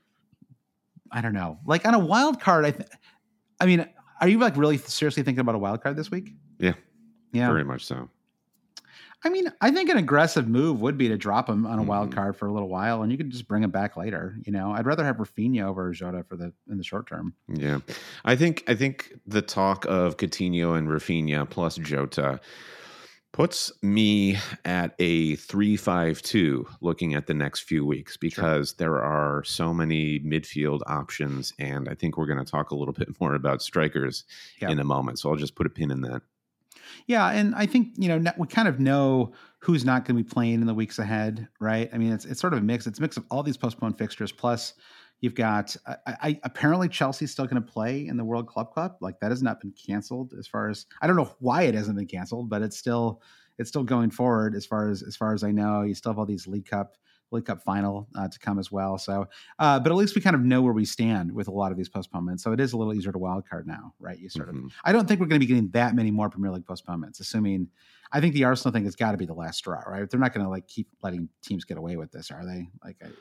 I don't know, like on a wild card, are you really seriously thinking about a wild card this week? Yeah, very much so. I think an aggressive move would be to drop him on a wild card for a little while, and you could just bring him back later. I'd rather have Rafinha over Jota in the short term. Yeah, I think the talk of Coutinho and Rafinha plus Jota puts me at a 3-5-2 looking at the next few weeks, because there are so many midfield options, and I think we're going to talk a little bit more about strikers in a moment. So I'll just put a pin in that. Yeah, and I think we kind of know who's not going to be playing in the weeks ahead, right? It's sort of a mix. It's a mix of all these postponed fixtures, plus you've got apparently Chelsea's still going to play in the World Club Cup. Like, that has not been canceled. As far as I don't know why it hasn't been canceled, but it's still going forward as far as I know. You still have all these League Cup final to come as well. So, but at least we kind of know where we stand with a lot of these postponements. So it is a little easier to wild card now, right? You sort of, I don't think we're going to be getting that many more Premier League postponements, assuming, I think the Arsenal thing has got to be the last straw, right? They're not going to keep letting teams get away with this, are they?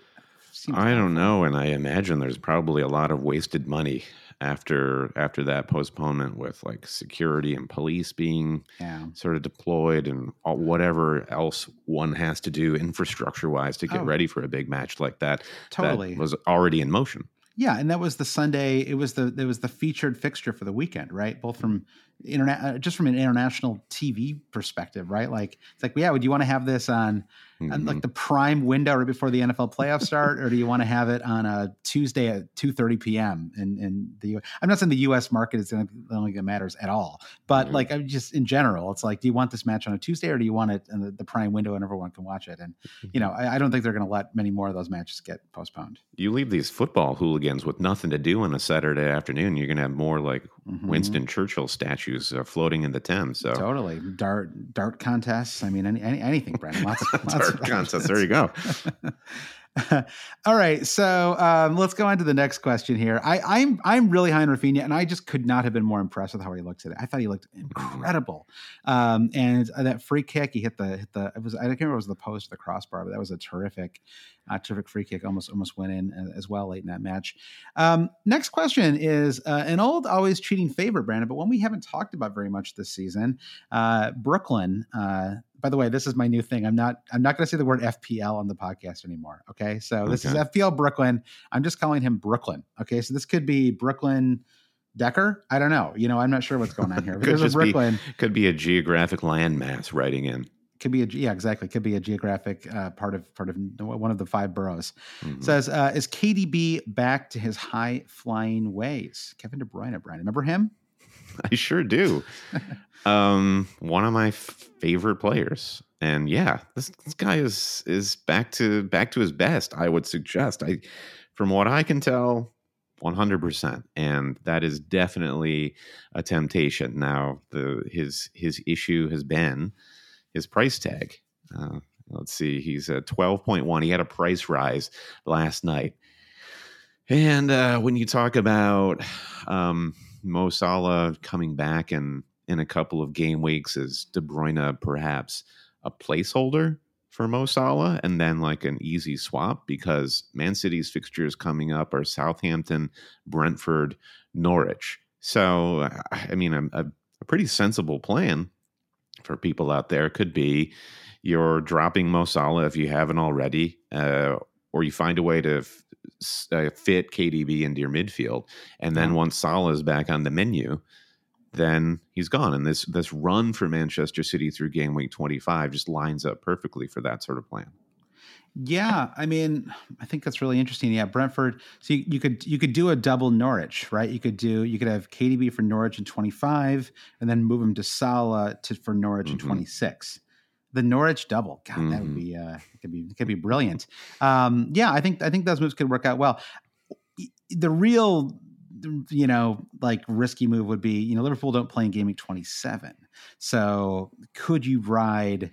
I don't know. And I imagine there's probably a lot of wasted money after that postponement, with security and police being sort of deployed and whatever else one has to do infrastructure wise to get ready for a big match like that. Totally. That was already in motion. Yeah, and that was the Sunday. It was the featured fixture for the weekend, right? Both from just from an international TV perspective, right? Would you want to have this on the prime window right before the NFL playoffs start, or do you want to have it on a Tuesday at 2:30 p.m. in the U.S.? I'm not saying the U.S. market is the only thing that matters at all, but just in general, it's do you want this match on a Tuesday, or do you want it in the prime window and everyone can watch it? And I don't think they're going to let many more of those matches get postponed. You leave these football hooligans with nothing to do on a Saturday afternoon, you're going to have more Winston Churchill statues floating in the Thames. So totally dart contests. Anything, Brandon. Lots of contests. There you go. All right, so let's go on to the next question here. I'm really high on Rafinha, and I just could not have been more impressed with how he looked today. I thought he looked incredible, and that free kick he hit the it was, I can't remember if it was the post or the crossbar, but that was a terrific free kick. Almost went in as well late in that match. Next question is an old, always cheating favorite, Brandon, but one we haven't talked about very much this season. Brooklyn. By the way, this is my new thing. I'm not going to say the word FPL on the podcast anymore. Okay. So this is FPL Brooklyn. I'm just calling him Brooklyn. Okay. So this could be Brooklyn Decker. I don't know. I'm not sure what's going on here. Could just Brooklyn. Could be a geographic landmass writing in. Could be exactly. Could be a geographic part of one of the 5 boroughs. Mm-hmm. Says, is KDB back to his high flying ways? Kevin De Bruyne, Brian. Remember him? I sure do. One of my favorite players, and yeah, this guy is back to his best. I would suggest. From what I can tell, 100%, and that is definitely a temptation. Now, his issue has been his price tag. Let's see, he's at 12.1. He had a price rise last night, and when you talk about Mo Salah coming back in a couple of game weeks, is De Bruyne perhaps a placeholder for Mo Salah and then like an easy swap? Because Man City's fixtures coming up are Southampton, Brentford, Norwich. So, I mean, a pretty sensible plan for people out there could be you're dropping Mo Salah if you haven't already, or you find a way to fit KDB into your midfield. And then once Salah is back on the menu, then he's gone. And this run for Manchester City through game week 25 just lines up perfectly for that sort of plan. Yeah, I mean, I think that's really interesting. Yeah, Brentford. So you could do a double Norwich, right? You could have KDB for Norwich in 25, and then move him to Salah for Norwich in 26. The Norwich double, God, that would be could be brilliant. Yeah, I think those moves could work out well. The real, like risky move would be, Liverpool don't play in game week 27, so could you ride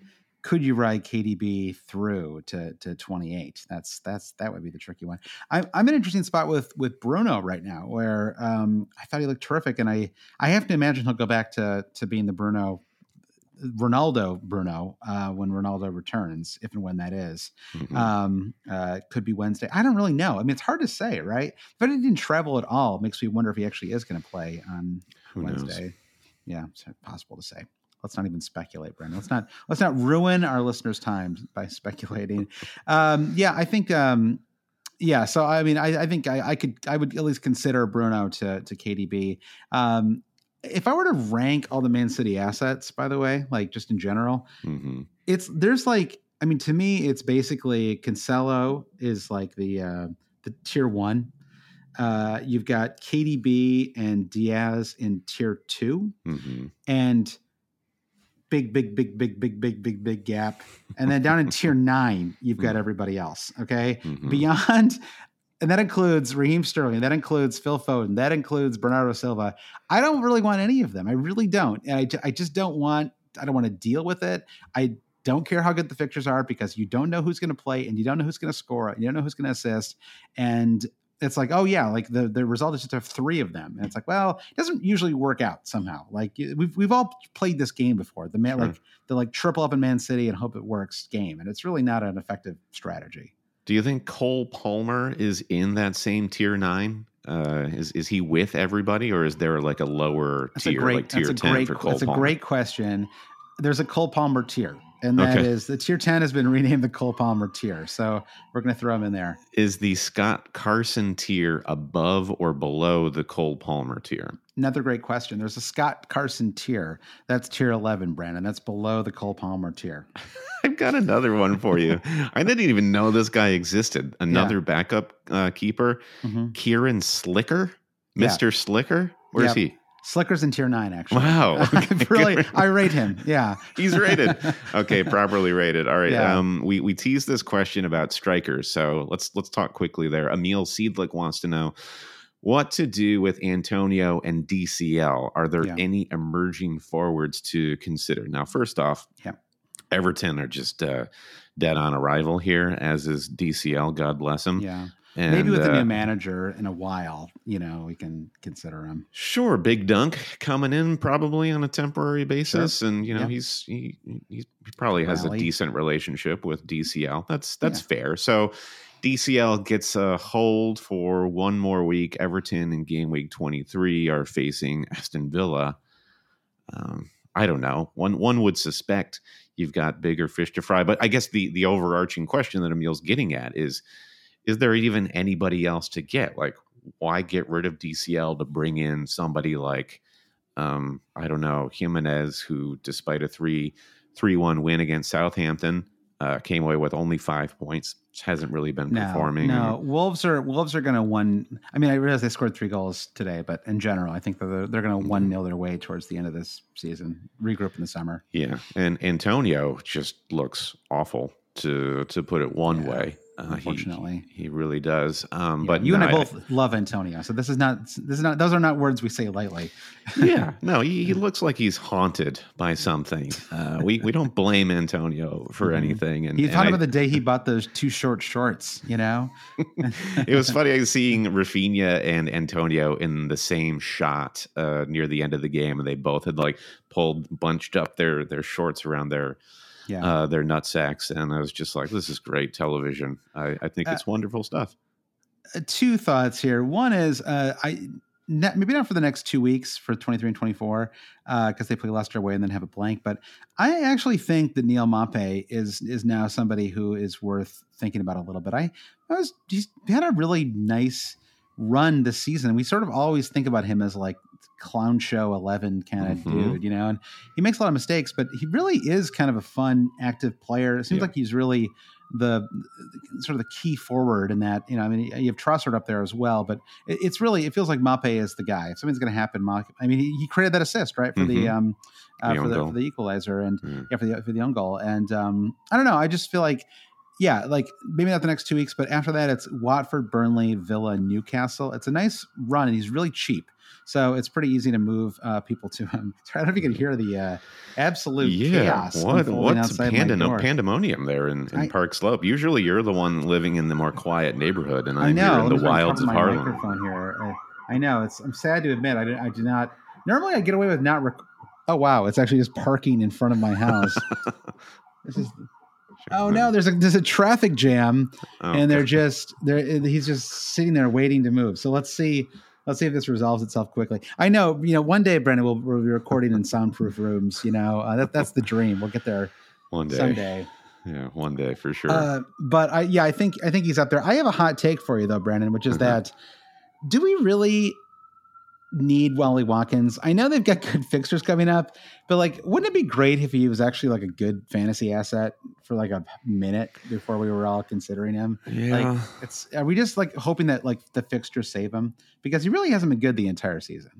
KDB through to 28? That would be the tricky one. I'm in an interesting spot with Bruno right now, where I thought he looked terrific, and I have to imagine he'll go back to being the Ronaldo Bruno when Ronaldo returns, if and when that is. Could be Wednesday. I don't really know. I mean, it's hard to say, right? But he didn't travel at all. It makes me wonder if he actually is going to play on Wednesday. Knows? Yeah, it's possible to say. Let's not even speculate, Brandon. Let's not ruin our listeners' time by speculating. I think. So I mean, I think I would at least consider Bruno to KDB. If I were to rank all the Man City assets, by the way, like just in general, to me, it's basically Cancelo is like the tier 1. You've got KDB and Diaz in tier 2, and big gap. And then down in tier 9, you've got everybody else. Okay. Beyond, and that includes Raheem Sterling. That includes Phil Foden. That includes Bernardo Silva. I don't really want any of them. I really don't. And I just don't want to deal with it. I don't care how good the fixtures are, because you don't know who's going to play, and you don't know who's going to score, and you don't know who's going to assist. And it's like, oh yeah, like the result is just to have 3 of them. And it's like, well, it doesn't usually work out somehow. Like we've all played this game before. The triple up in Man City and hope it works game. And it's really not an effective strategy. Do you think Cole Palmer is in that same tier 9? Is he with everybody, or is there like a lower tier, like tier 10 for Cole Palmer? That's a great question. There's a Cole Palmer tier, and that is the tier 10 has been renamed the Cole Palmer tier. So we're going to throw him in there. Is the Scott Carson tier above or below the Cole Palmer tier? Another great question. There's a Scott Carson tier. That's tier 11, Brandon. That's below the Cole Palmer tier. I've got another one for you. I didn't even know this guy existed. Another backup keeper, Kieran Slicker, Mr. Slicker. Where's he? Slicker's in tier 9, actually. Wow. Really, I rate him. Yeah. He's rated. Okay, properly rated. All right. Yeah. We teased this question about strikers, so let's talk quickly there. Emil Seidlich wants to know what to do with Antonio and DCL. Are there any emerging forwards to consider? Now, first off, Everton are just dead on arrival here, as is DCL. God bless them. Yeah. And, maybe with a new manager in a while, we can consider him. Sure, Big Dunk coming in probably on a temporary basis, sure. and he probably has a decent relationship with DCL. That's fair. So DCL gets a hold for one more week. Everton in game week 23 are facing Aston Villa. I don't know. One would suspect you've got bigger fish to fry, but I guess the overarching question that Emil's getting at is there even anybody else to get? Like, why get rid of DCL to bring in somebody like, I don't know, Jimenez, who despite a 3-1 win against Southampton, came away with only 5 points. Hasn't really been performing. No, Wolves are going to win. I mean, I realize they scored 3 goals today, but in general, I think they're going to 1-0 their way towards the end of this season, regroup in the summer. Yeah, and Antonio just looks awful, to put it one way. Unfortunately, he really does. But you and I both love Antonio, so this is not. Those are not words we say lightly. Yeah, no, he looks like he's haunted by something. We don't blame Antonio for anything. And he's talking about the day he bought those 2 short shorts. It was funny seeing Rafinha and Antonio in the same shot near the end of the game, and they both had bunched up their shorts around their nutsacks, and I was just like, this is great television. I think it's wonderful stuff. 2 thoughts here. One is maybe not for the next 2 weeks for 23 and 24 because they play Leicester away and then have a blank, but I actually think that Neal Maupay is now somebody who is worth thinking about a little bit. He's had a really nice run this season. We sort of always think about him as like clown show 11 kind of dude, and he makes a lot of mistakes, but he really is kind of a fun, active player. It seems like he's really the sort of the key forward in that, I mean, you have Trossard up there as well, but it feels like Maupay is the guy. If something's going to happen, he created that assist, right? For the equalizer and for the own goal. And I don't know. I just feel like, maybe not the next 2 weeks, but after that, it's Watford, Burnley, Villa, Newcastle. It's a nice run, and he's really cheap. So it's pretty easy to move people to him. I don't know if you can hear the absolute chaos. What's pandemonium there in Park Slope? Usually you're the one living in the more quiet neighborhood, and I'm here in the wilds of Harlem. Microphone here. I know. I'm sad to admit, I do not. Normally I get away with not. Oh, wow. It's actually just parking in front of my house. This is. Oh no! There's a traffic jam, and he's just sitting there waiting to move. So let's see if this resolves itself quickly. I know, one day, Brendan, we'll be recording in soundproof rooms. That's the dream. We'll get there one day. Someday. Yeah, one day for sure. But I think he's up there. I have a hot take for you though, Brandon, which is that do we really need Wally Watkins? I know they've got good fixtures coming up, but wouldn't it be great if he was actually a good fantasy asset for a minute before we were all considering him? Yeah. Are we just hoping that the fixtures save him? Because he really hasn't been good the entire season.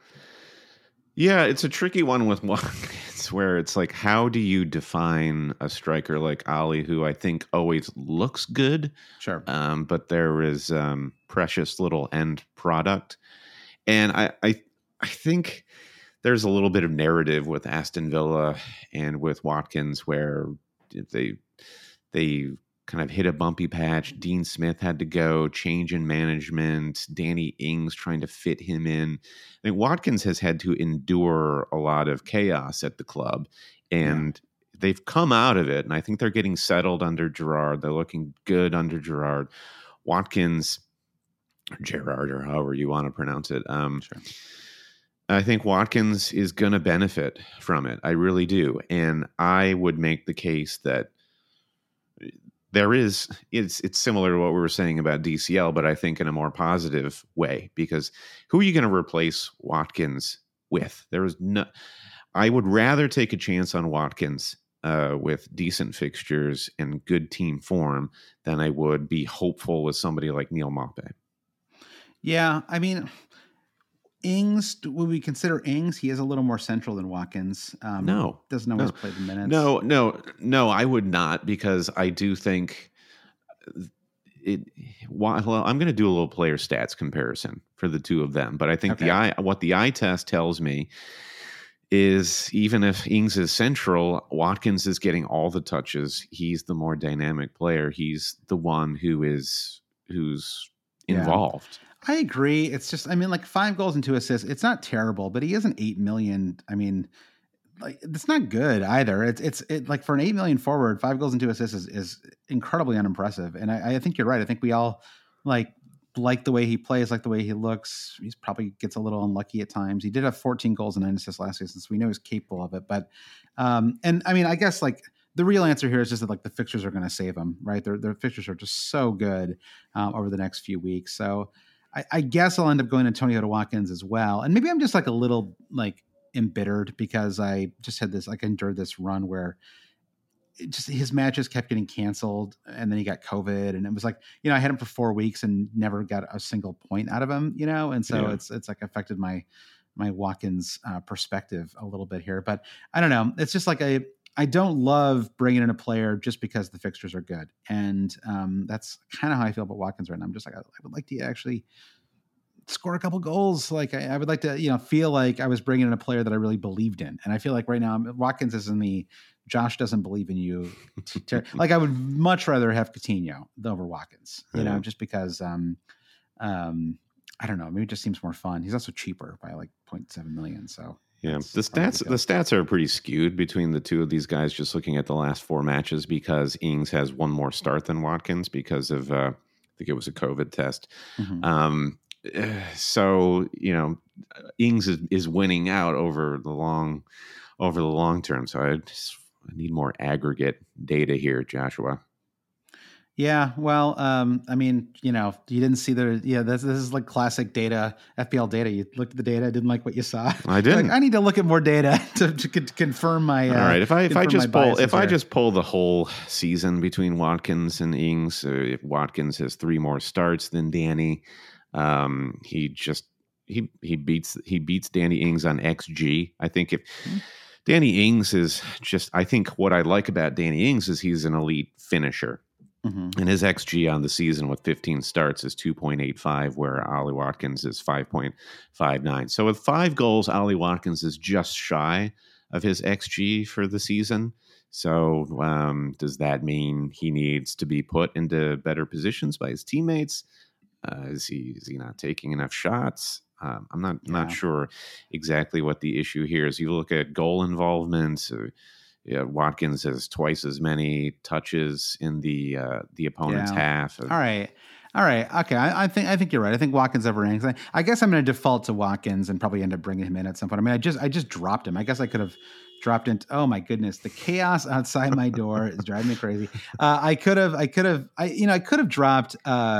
Yeah, it's a tricky one with Watkins where it's how do you define a striker like Ali, who I think always looks good? Sure. But there is precious little end product. And I think there's a little bit of narrative with Aston Villa and with Watkins where they kind of hit a bumpy patch. Dean Smith had to go, change in management, Danny Ings trying to fit him in. I think Watkins has had to endure a lot of chaos at the club, and they've come out of it, and I think they're getting settled under Gerrard. They're looking good under Gerrard. Watkins, Gerrard, or however you want to pronounce it. Sure. I think Watkins is going to benefit from it. I really do. And I would make the case that it's similar to what we were saying about DCL, but I think in a more positive way, because who are you going to replace Watkins with? I would rather take a chance on Watkins with decent fixtures and good team form than I would be hopeful with somebody like Neal Maupay. Yeah, I mean, Ings, would we consider Ings? He is a little more central than Watkins. No. Doesn't always play the minutes. No, I would not, because I do think well, I'm going to do a little player stats comparison for the two of them, but I think what the eye test tells me is even if Ings is central, Watkins is getting all the touches. He's the more dynamic player. He's the one who's involved. I agree. It's just, I mean, like 5 goals and 2 assists. It's not terrible, but he isn't 8 million. I mean, like it's not good either. It's like for an 8 million forward, 5 goals and 2 assists is incredibly unimpressive. And I think you're right. I think we all like the way he plays, like the way he looks. He's probably gets a little unlucky at times. He did have 14 goals and 9 assists last season, so we know he's capable of it. But and I mean, I guess like the real answer here is just that like the fixtures are going to save him, right? Their fixtures are just so good over the next few weeks. So I guess I'll end up going Antonio to Watkins as well. And maybe I'm just like a little like embittered because I just had this, like endured this run where his matches kept getting canceled and then he got COVID and it was like, I had him for 4 weeks and never got a single point out of him, and so it's like affected my Watkins perspective a little bit here, but I don't know. It's just like I don't love bringing in a player just because the fixtures are good. And that's kind of how I feel about Watkins right now. I'm just like, I would like to actually score a couple goals. Like I would like to, feel like I was bringing in a player that I really believed in. And I feel like right now Watkins is in the Josh doesn't believe in you. Like I would much rather have Coutinho over Watkins, just because I don't know. Maybe it just seems more fun. He's also cheaper by like 0.7 million. So yeah, the stats are pretty skewed between the two of these guys. Just looking at the last 4 matches, because Ings has one more start than Watkins because of I think it was a COVID test. Mm-hmm. So Ings is winning out over the long term. So I need more aggregate data here, Joshua. Yeah, well, I mean, you didn't see this is like classic data, FPL data. You looked at the data, didn't like what you saw. I didn't. I need to look at more data to confirm my. All right, if I just pull the whole season between Watkins and Ings, if Watkins has 3 more starts than Danny, he beats Danny Ings on XG. I think if. Mm-hmm. Danny Ings is just, I think what I like about Danny Ings is he's an elite finisher. Mm-hmm. And his XG on the season with 15 starts is 2.85, where Ollie Watkins is 5.59. So with 5 goals, Ollie Watkins is just shy of his XG for the season. So does that mean he needs to be put into better positions by his teammates? Is he not taking enough shots? I'm not sure exactly what the issue here is. You look at goal involvement. Watkins has twice as many touches in the opponent's half. All right. Okay. I think you're right. I think Watkins ever ranks. I guess I'm going to default to Watkins and probably end up bringing him in at some point. I mean, I just dropped him. I guess I could have dropped into. Oh my goodness, the chaos outside my door is driving me crazy. I could have dropped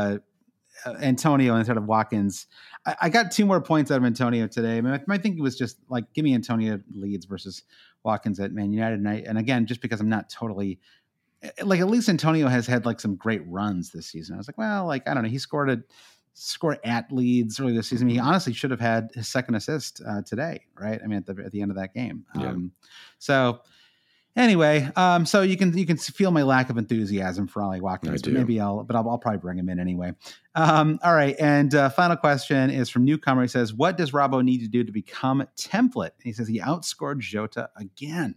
Antonio instead of Watkins. I got 2 more points out of Antonio today. I mean, my thinking was just like, give me Antonio Leeds versus Watkins at Man United. And again, just because I'm not totally like, at least Antonio has had like some great runs this season. I was like, well, like, I don't know. He scored at Leeds early this season. He honestly should have had his second assist today. Right. I mean, at the end of that game. Yeah. So anyway, so you can feel my lack of enthusiasm for Ollie Watkins. Maybe I'll probably bring him in anyway. All right, and final question is from newcomer. He says, "What does Robbo need to do to become template?" And he says he outscored Jota again.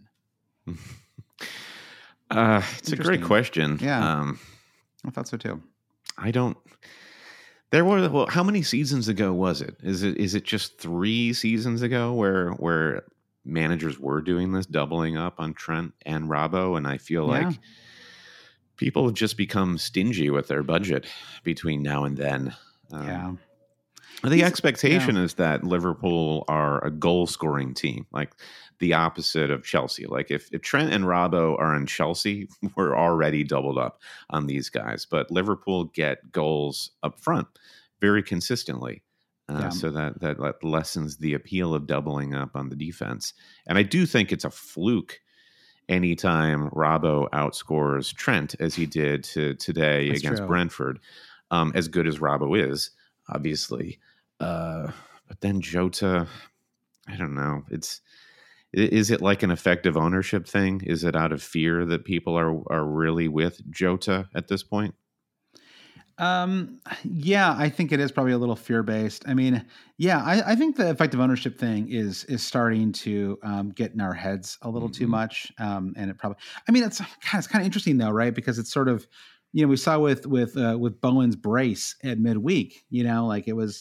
It's a great question. Yeah, I thought so too. I don't. There were how many seasons ago was it? Is it just 3 seasons ago where managers were doing this, doubling up on Trent and Robbo, and I feel like people have just become stingy with their budget between now and then. The expectation is that Liverpool are a goal-scoring team, like the opposite of Chelsea. Like if Trent and Robbo are in Chelsea, we're already doubled up on these guys. But Liverpool get goals up front very consistently. So that lessens the appeal of doubling up on the defense. And I do think it's a fluke anytime Robbo outscores Trent as he did today against Brentford, as good as Robbo is, obviously. But then Jota, I don't know. Is it like an effective ownership thing? Is it out of fear that people are really with Jota at this point? Yeah, I think it is probably a little fear-based. I mean, yeah, I think the effective ownership thing is starting to get in our heads a little too much. And it probably, I mean, it's kind of interesting though, right? Because it's sort of, we saw with Bowen's brace at midweek, like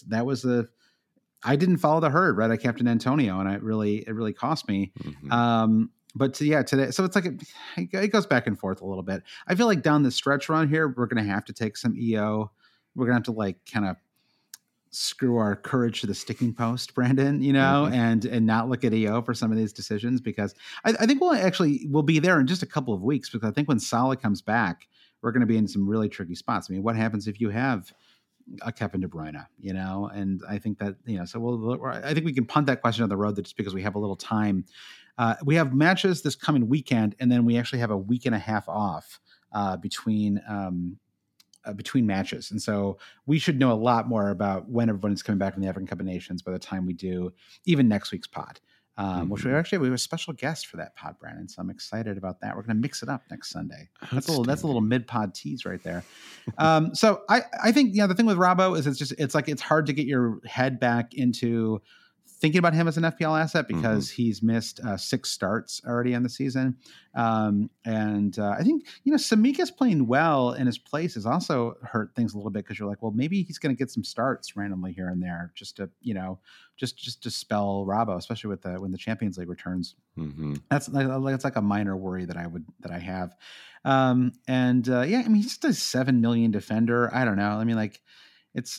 I didn't follow the herd, right? I captained Antonio, and it really cost me. But today, so it's like it goes back and forth a little bit. I feel like down the stretch run here, we're going to have to take some EO. We're going to have to kind of screw our courage to the sticking post, Brandon, and not look at EO for some of these decisions, because I think we'll be there in just a couple of weeks, because I think when Salah comes back, we're going to be in some really tricky spots. I mean, what happens if you have a Kevin De Bruyne, and I think that, so I think we can punt that question on the road, just because we have a little time. We have matches this coming weekend, and then we actually have a week and a half off between matches. And so we should know a lot more about when everyone's coming back from the African Cup of Nations by the time we do even next week's pod. Which we have a special guest for that pod, Brandon. So I'm excited about that. We're going to mix it up next Sunday. That's a little mid-pod tease right there. So I think, the thing with Robbo is it's hard to get your head back into thinking about him as an FPL asset, because he's missed 6 starts already in the season. And I think, Samika's playing well, and his place has also hurt things a little bit, because you're like, well, maybe he's going to get some starts randomly here and there, just to, just to spell Robbo, especially with when the Champions League returns. That's like a minor worry that I have. I mean, he's just a 7 million defender. I don't know. I mean, like, it's,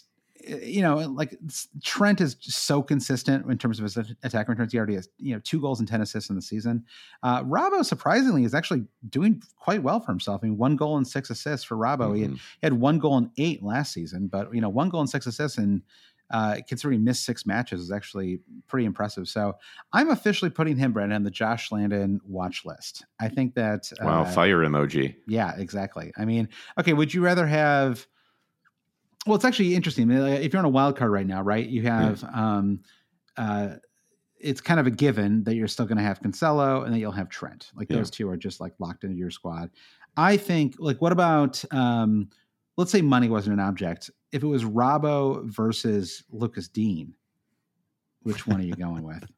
Trent is just so consistent in terms of his attack returns. He already has, 2 goals and 10 assists in the season. Robbo, surprisingly, is actually doing quite well for himself. I mean, 1 goal and 6 assists for Robbo. He had 1 goal and 8 last season, but 1 goal and 6 assists, and considering he missed 6 matches, is actually pretty impressive. So I'm officially putting him, Brandon, on the Josh Landon watch list. I think that fire emoji. Yeah, exactly. I mean, okay, would you rather have? Well, it's actually interesting. If you're on a wild card right now, right, you have it's kind of a given that you're still going to have Cancelo and that you'll have Trent. Like those two are just like locked into your squad. I think, like, what about let's say money wasn't an object. If it was Robbo versus Lucas Dean, which one are you going with?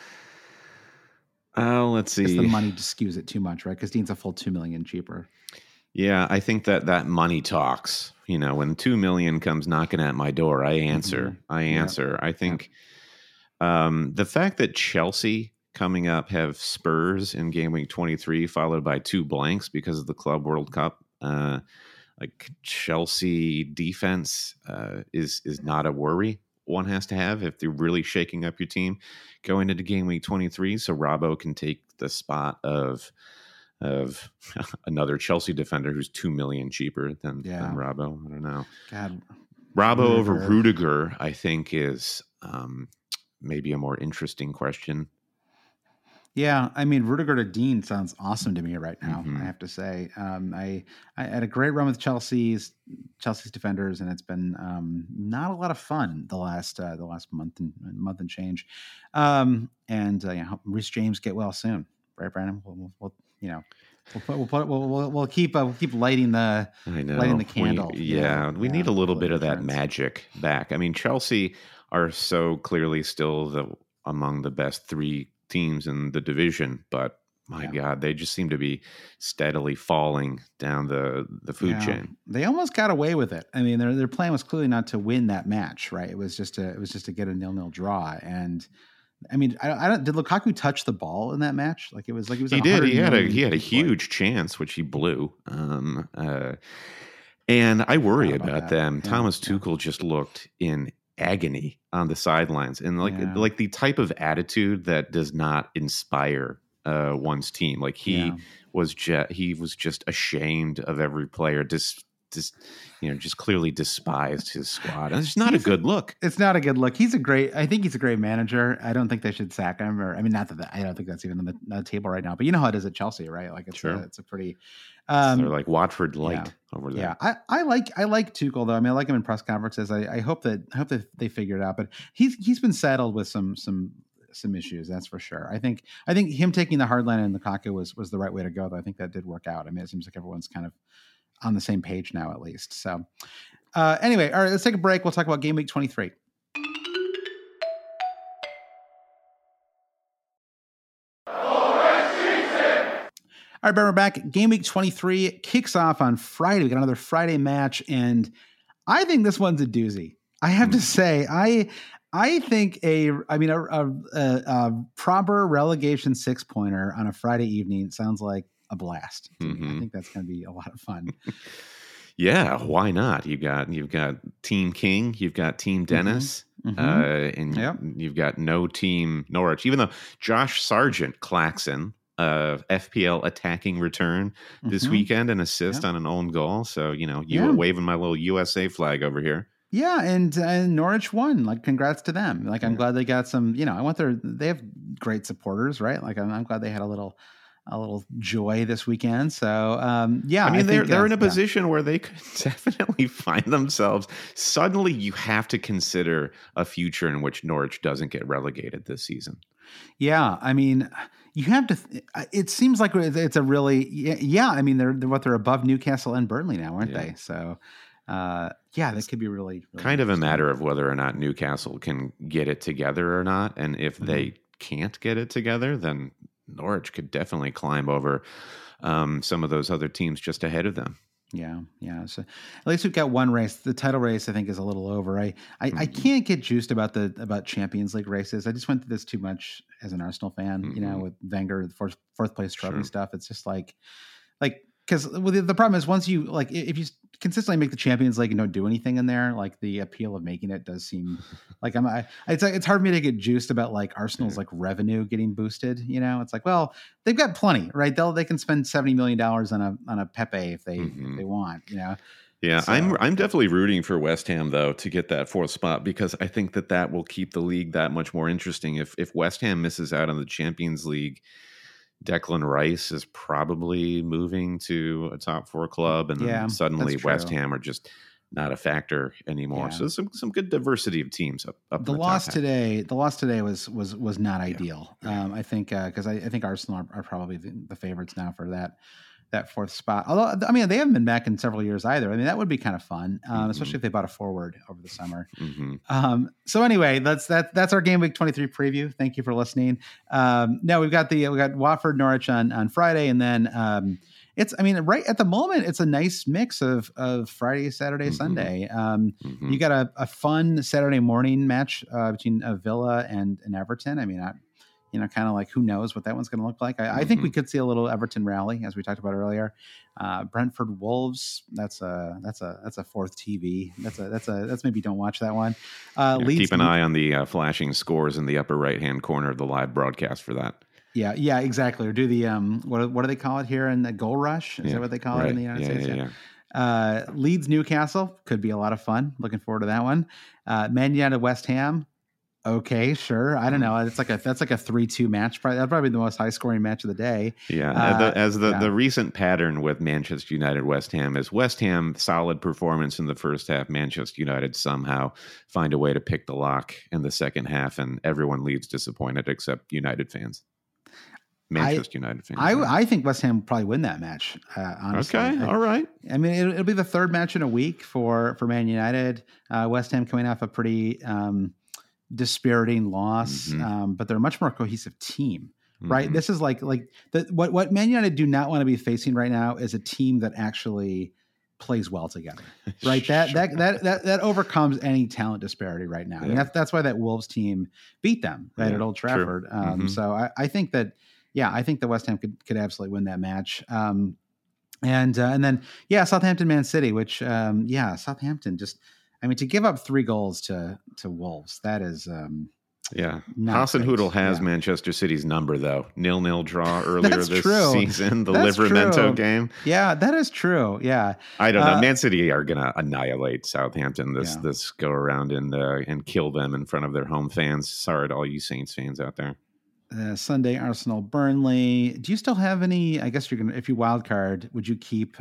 Let's see. The money just skews it too much, right? Because Dean's a full $2 million cheaper. Yeah, I think that money talks. When 2 million comes knocking at my door, I answer. I think the fact that Chelsea coming up have Spurs in game week 23, followed by 2 blanks because of the Club World Cup. Like, Chelsea defense is not a worry one has to have if they're really shaking up your team going into game week 23. So Robbo can take the spot of another Chelsea defender who's 2 million cheaper than Robbo. I don't know. God, Robbo over Rudiger, I think, is maybe a more interesting question. Yeah, I mean, Rudiger to Dean sounds awesome to me right now. I have to say, I had a great run with Chelsea's defenders, and it's been not a lot of fun the last month and change. Reece James get well soon, right, Brandon? We'll keep lighting the candle. We need a little bit of that magic back. I mean, Chelsea are so clearly still among the best 3 teams in the division, but my God, they just seem to be steadily falling down the food chain. They almost got away with it. I mean, their plan was clearly not to win that match, right? It was just to get a 0-0 draw. And I mean, I don't. Did Lukaku touch the ball in that match? He did. He had a huge chance, which he blew. And I worry about them. Thomas Tuchel just looked in agony on the sidelines, and like the type of attitude that does not inspire one's team. Like he was just ashamed of every player. Just clearly despised his squad. And it's not a good look. It's not a good look. I think he's a great manager. I don't think they should sack him, not that I don't think that's even on the table right now, but you know how it is at Chelsea, right? Like it's a pretty, they're like Watford light over there. Yeah. I like Tuchel though. I mean, I like him in press conferences. I hope that they figure it out, but he's been saddled with some issues. That's for sure. I think him taking the hard line in Lukaku was the right way to go, though. I think that did work out. I mean, it seems like everyone's kind of on the same page now, at least. So Anyway, all right, let's take a break. We'll talk about game week 23. All right, Ben, we're back. Game week 23 kicks off on Friday. We got another Friday match, and I think this one's a doozy. I have to say, I think a proper relegation 6-pointer on a Friday evening sounds like a blast to me. I think that's going to be a lot of fun. Yeah, why not? You've got Team King, you've got Team Dennis, and you've got no Team Norwich. Even though Josh Sargent Claxon, FPL attacking return this weekend, an assist on an own goal. So you were waving my little USA flag over here. Yeah, and Norwich won. Like, congrats to them. Like, I'm glad they got some. They have great supporters, right? Like, I'm glad they had a little joy this weekend. So, I mean, they're in a position where they could definitely find themselves. Suddenly, you have to consider a future in which Norwich doesn't get relegated this season. Yeah, I mean, you have to. It seems like it's a really. Yeah, I mean, they're above Newcastle and Burnley now, aren't they? So. That could be really kind of a matter of whether or not Newcastle can get it together or not. And if they can't get it together, then Norwich could definitely climb over some of those other teams just ahead of them. Yeah. So at least we've got one race. The title race, I think, is a little over. I can't get juiced about Champions League races. I just went through this too much as an Arsenal fan. With Wenger, the fourth place trophy stuff. It's just like. Because the problem is once you if you consistently make the Champions League and don't do anything in there, like the appeal of making it does seem like it's hard for me to get juiced about like Arsenal's like revenue getting boosted. It's like, well, they've got plenty, right? They can spend $70 million on a Pepe if they want. Yeah, so, I'm definitely rooting for West Ham though to get that fourth spot because I think that will keep the league that much more interesting. If West Ham misses out on the Champions League, Declan Rice is probably moving to a top 4 club, and then suddenly West Ham are just not a factor anymore. Yeah. So some good diversity of teams up. The loss today was not ideal. I think because I think Arsenal are probably the favorites now for that fourth spot. Although, I mean, they haven't been back in several years either. I mean, that would be kind of fun, especially if they bought a forward over the summer. So anyway, that's our game week 23 preview. Thank you for listening. Now we got Watford Norwich on Friday, and then right at the moment, it's a nice mix of Friday, Saturday, Sunday. You got a fun Saturday morning match between Villa and Everton. I mean, kind of like who knows what that one's going to look like. I think we could see a little Everton rally, as we talked about earlier. Brentford Wolves. That's a fourth TV. That's maybe don't watch that one. Keep an eye on the flashing scores in the upper right hand corner of the live broadcast for that. Yeah, exactly. Or do the what do they call it here in the goal rush? Is that what they call it in the United States? Yeah. Leeds Newcastle could be a lot of fun. Looking forward to that one. Man United West Ham. Okay, sure. I don't know. That's like a 3-2 match. That's probably the most high scoring match of the day. Yeah. The recent pattern with Manchester United West Ham is West Ham solid performance in the first half. Manchester United somehow find a way to pick the lock in the second half, and everyone leaves disappointed except United fans. Manchester United fans. I think West Ham will probably win that match. Honestly. Okay. All right. I mean, it'll be the third match in a week for Man United. West Ham coming off a pretty dispiriting loss, but they're a much more cohesive team, right? This is like what Man United do not want to be facing right now is a team that actually plays well together, right? That overcomes any talent disparity right now. And that's why that Wolves team beat them at Old Trafford. So I think that, I think the West Ham could absolutely win that match. And then Southampton Man City, which Southampton just. I mean, to give up 3 goals to Wolves, that is Hasenhüttl has Manchester City's number, though. 0-0 draw earlier season, the Livramento game. Yeah, that is true. Yeah. I don't know. Man City are going to annihilate Southampton this go around and kill them in front of their home fans. Sorry to all you Saints fans out there. Sunday, Arsenal, Burnley. Do you still have any? I guess you're going to, if you wild card, would you keep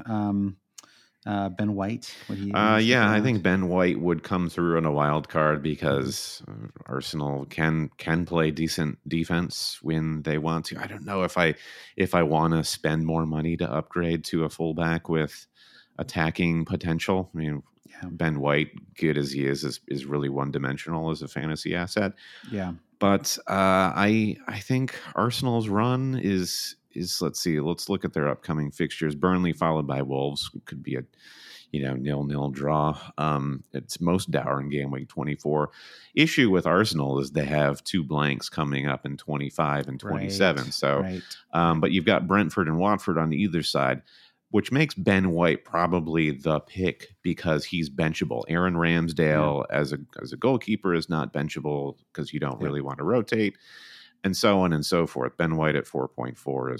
Ben White? I think Ben White would come through in a wild card because Arsenal can play decent defense when they want to. I don't know if I want to spend more money to upgrade to a fullback with attacking potential. I mean, Ben White, good as he is really one-dimensional as a fantasy asset. Yeah. But I think Arsenal's run is let's see. Let's look at their upcoming fixtures. Burnley followed by Wolves could be a 0-0 draw. It's most dour in game week 24. Issue with Arsenal is they have 2 blanks coming up in 25 and 27. Right, so, right. But you've got Brentford and Watford on either side, which makes Ben White probably the pick because he's benchable. Aaron Ramsdale as a goalkeeper is not benchable because you don't really want to rotate, and so on and so forth. Ben White at 4.4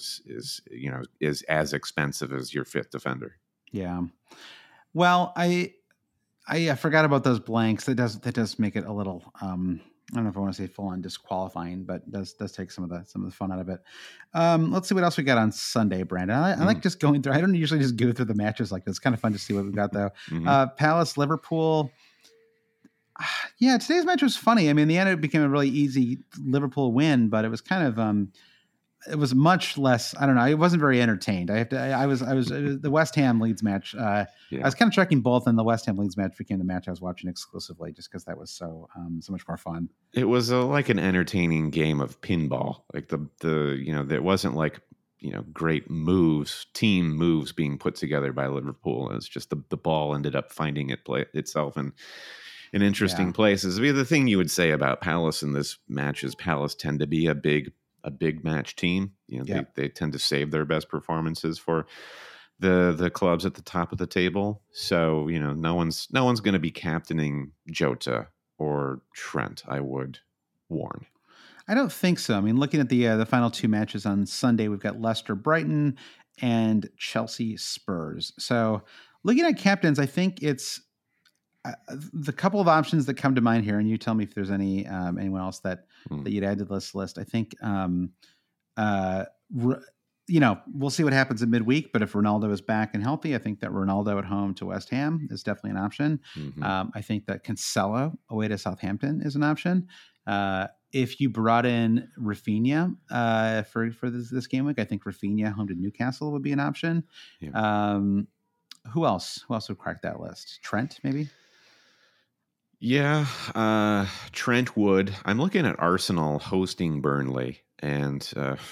is as expensive as your 5th defender. Yeah. Well, I forgot about those blanks. That does make it a little I don't know if I want to say full on disqualifying, but does take some of the fun out of it. Let's see what else we got on Sunday, Brandon. I like just going through. I don't usually just go through the matches like this. It's kind of fun to see what we've got though. Palace, Liverpool. Yeah, today's match was funny. I mean, in the end, it became a really easy Liverpool win, but it was kind of it was much less. I don't know. I wasn't very entertained. I was the West Ham Leeds match. I was kind of checking both, and the West Ham Leeds match became the match I was watching exclusively, just because that was so much more fun. It was like an entertaining game of pinball. Like there wasn't like great team moves being put together by Liverpool. It's just the ball ended up finding itself in interesting places. I mean, the thing you would say about Palace in this match is Palace tend to be a big match team. They tend to save their best performances for the clubs at the top of the table. So, no one's going to be captaining Jota or Trent, I would warn. I don't think so. I mean, looking at the final 2 matches on Sunday, we've got Leicester Brighton and Chelsea Spurs. So looking at captains, I think it's the couple of options that come to mind here, and you tell me if there's anyone else that you'd add to this list. I think, we'll see what happens in midweek, but if Ronaldo is back and healthy, I think that Ronaldo at home to West Ham is definitely an option. I think that Cancelo away to Southampton is an option. If you brought in Rafinha for this game week, I think Rafinha home to Newcastle would be an option. Yeah. Who else would crack that list? Trent, maybe? Yeah, Trent would. I'm looking at Arsenal hosting Burnley, and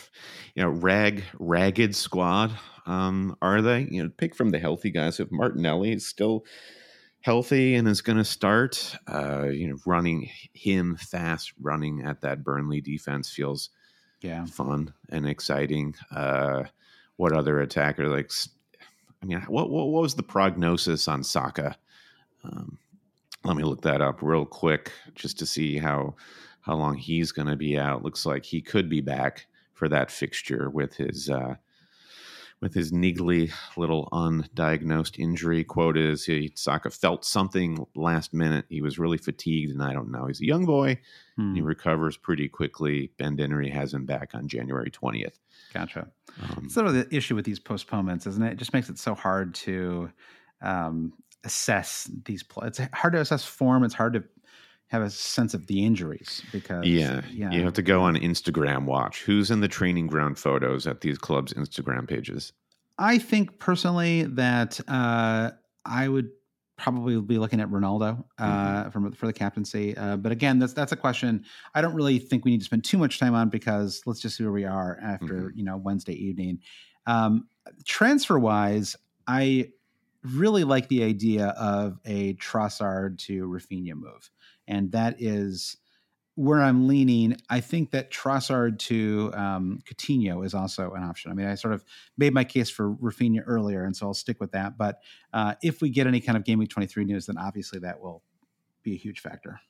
ragged squad. Are they? Pick from the healthy guys. If Martinelli is still healthy and is going to start, running at that Burnley defense feels fun and exciting. What other attacker? What was the prognosis on Saka? Let me look that up real quick just to see how long he's going to be out. Looks like he could be back for that fixture with his niggly little undiagnosed injury. Quote is, Saka felt something last minute. He was really fatigued, and I don't know. He's a young boy. And he recovers pretty quickly. Ben Dinnery has him back on January 20th. Gotcha. It's sort of the issue with these postponements, isn't it? It just makes it so hard to assess these players. It's hard to assess form. It's hard to have a sense of the injuries because you have to go on Instagram watch. Who's in the training ground photos at these clubs' Instagram pages? I think personally that I would probably be looking at Ronaldo for the captaincy. But again, that's a question I don't really think we need to spend too much time on because let's just see where we are after Wednesday evening. Transfer wise, I really like the idea of a Trossard to Rafinha move. And that is where I'm leaning. I think that Trossard to Coutinho is also an option. I mean, I sort of made my case for Rafinha earlier, and so I'll stick with that. But if we get any kind of Game Week 23 news, then obviously that will be a huge factor.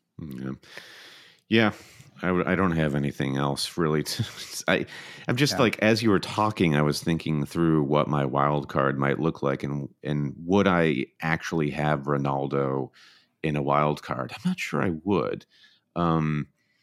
Yeah. I don't have anything else really. I'm just like, as you were talking, I was thinking through what my wild card might look like, and would I actually have Ronaldo in a wild card? I'm not sure I would. And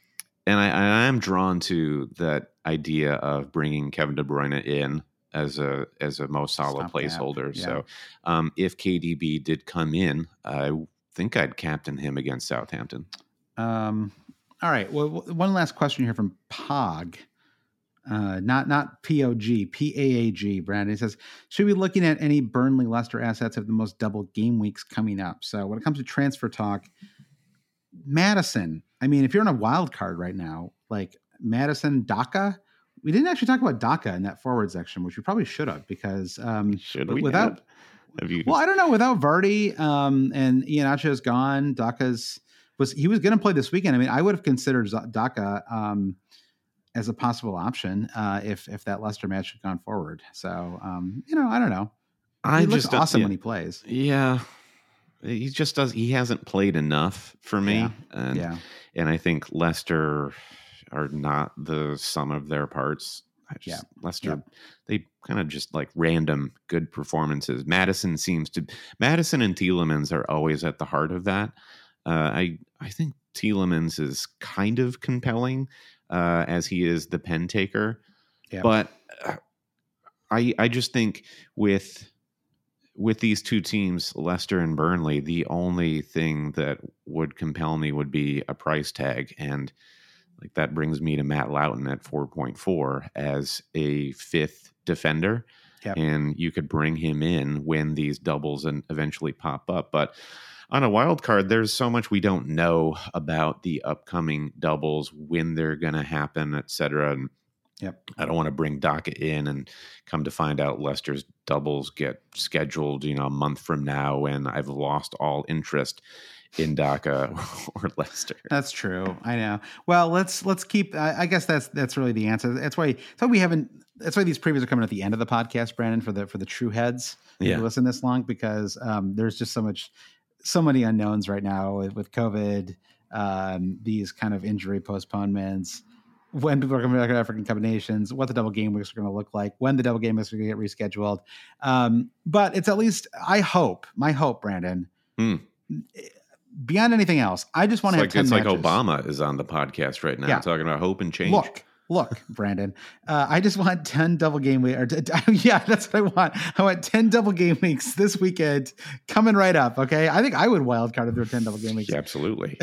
I am drawn to that idea of bringing Kevin De Bruyne in as a most solid placeholder. Yeah. So if KDB did come in, I think I'd captain him against Southampton. All right. Well, one last question here from Pog. Not POG, PAAG, Brandon. He says, should we be looking at any Burnley Leicester assets have the most double game weeks coming up? So when it comes to transfer talk, Maddison, I mean, if you're on a wild card right now, like Maddison, Daka, we didn't actually talk about Daka in that forward section, which we probably should have, because without Vardy and Iheanacho's gone, he was going to play this weekend. I mean, I would have considered Daka as a possible option if that Leicester match had gone forward. So I don't know. He looks awesome when he plays. Yeah. He just does. He hasn't played enough for me. And I think Leicester are not the sum of their parts. Leicester, they kind of just like random good performances. Maddison and Tielemans are always at the heart of that. I think Tielemans is kind of compelling as he is the pen taker. Yeah. But I just think with these two teams, Leicester and Burnley, the only thing that would compel me would be a price tag. And like that brings me to Matt Loughton at 4.4 as a fifth defender. Yep. And you could bring him in when these doubles and eventually pop up. But on a wild card, there's so much we don't know about the upcoming doubles, when they're going to happen, et cetera. And I don't want to bring Daka in and come to find out Leicester's doubles get scheduled, a month from now, and I've lost all interest in Daka or Leicester. That's true. I know. Well, let's keep. I guess that's really the answer. That's why we haven't. That's why these previews are coming at the end of the podcast, Brandon, for the true heads who listen this long, because there's just so many unknowns right now with COVID, these kind of injury postponements, when people are coming back to African Cup of Nations, what the double game weeks are going to look like, when the double game weeks are going to get rescheduled. But it's at least, my hope, Brandon, beyond anything else, I just want to have 10 matches. It's like Obama is on the podcast right now talking about hope and change. Look, Brandon, I just want 10 double game weeks. That's what I want. I want 10 double game weeks this weekend coming right up. Okay. I think I would wildcard if there were 10 double game weeks. Yeah, absolutely.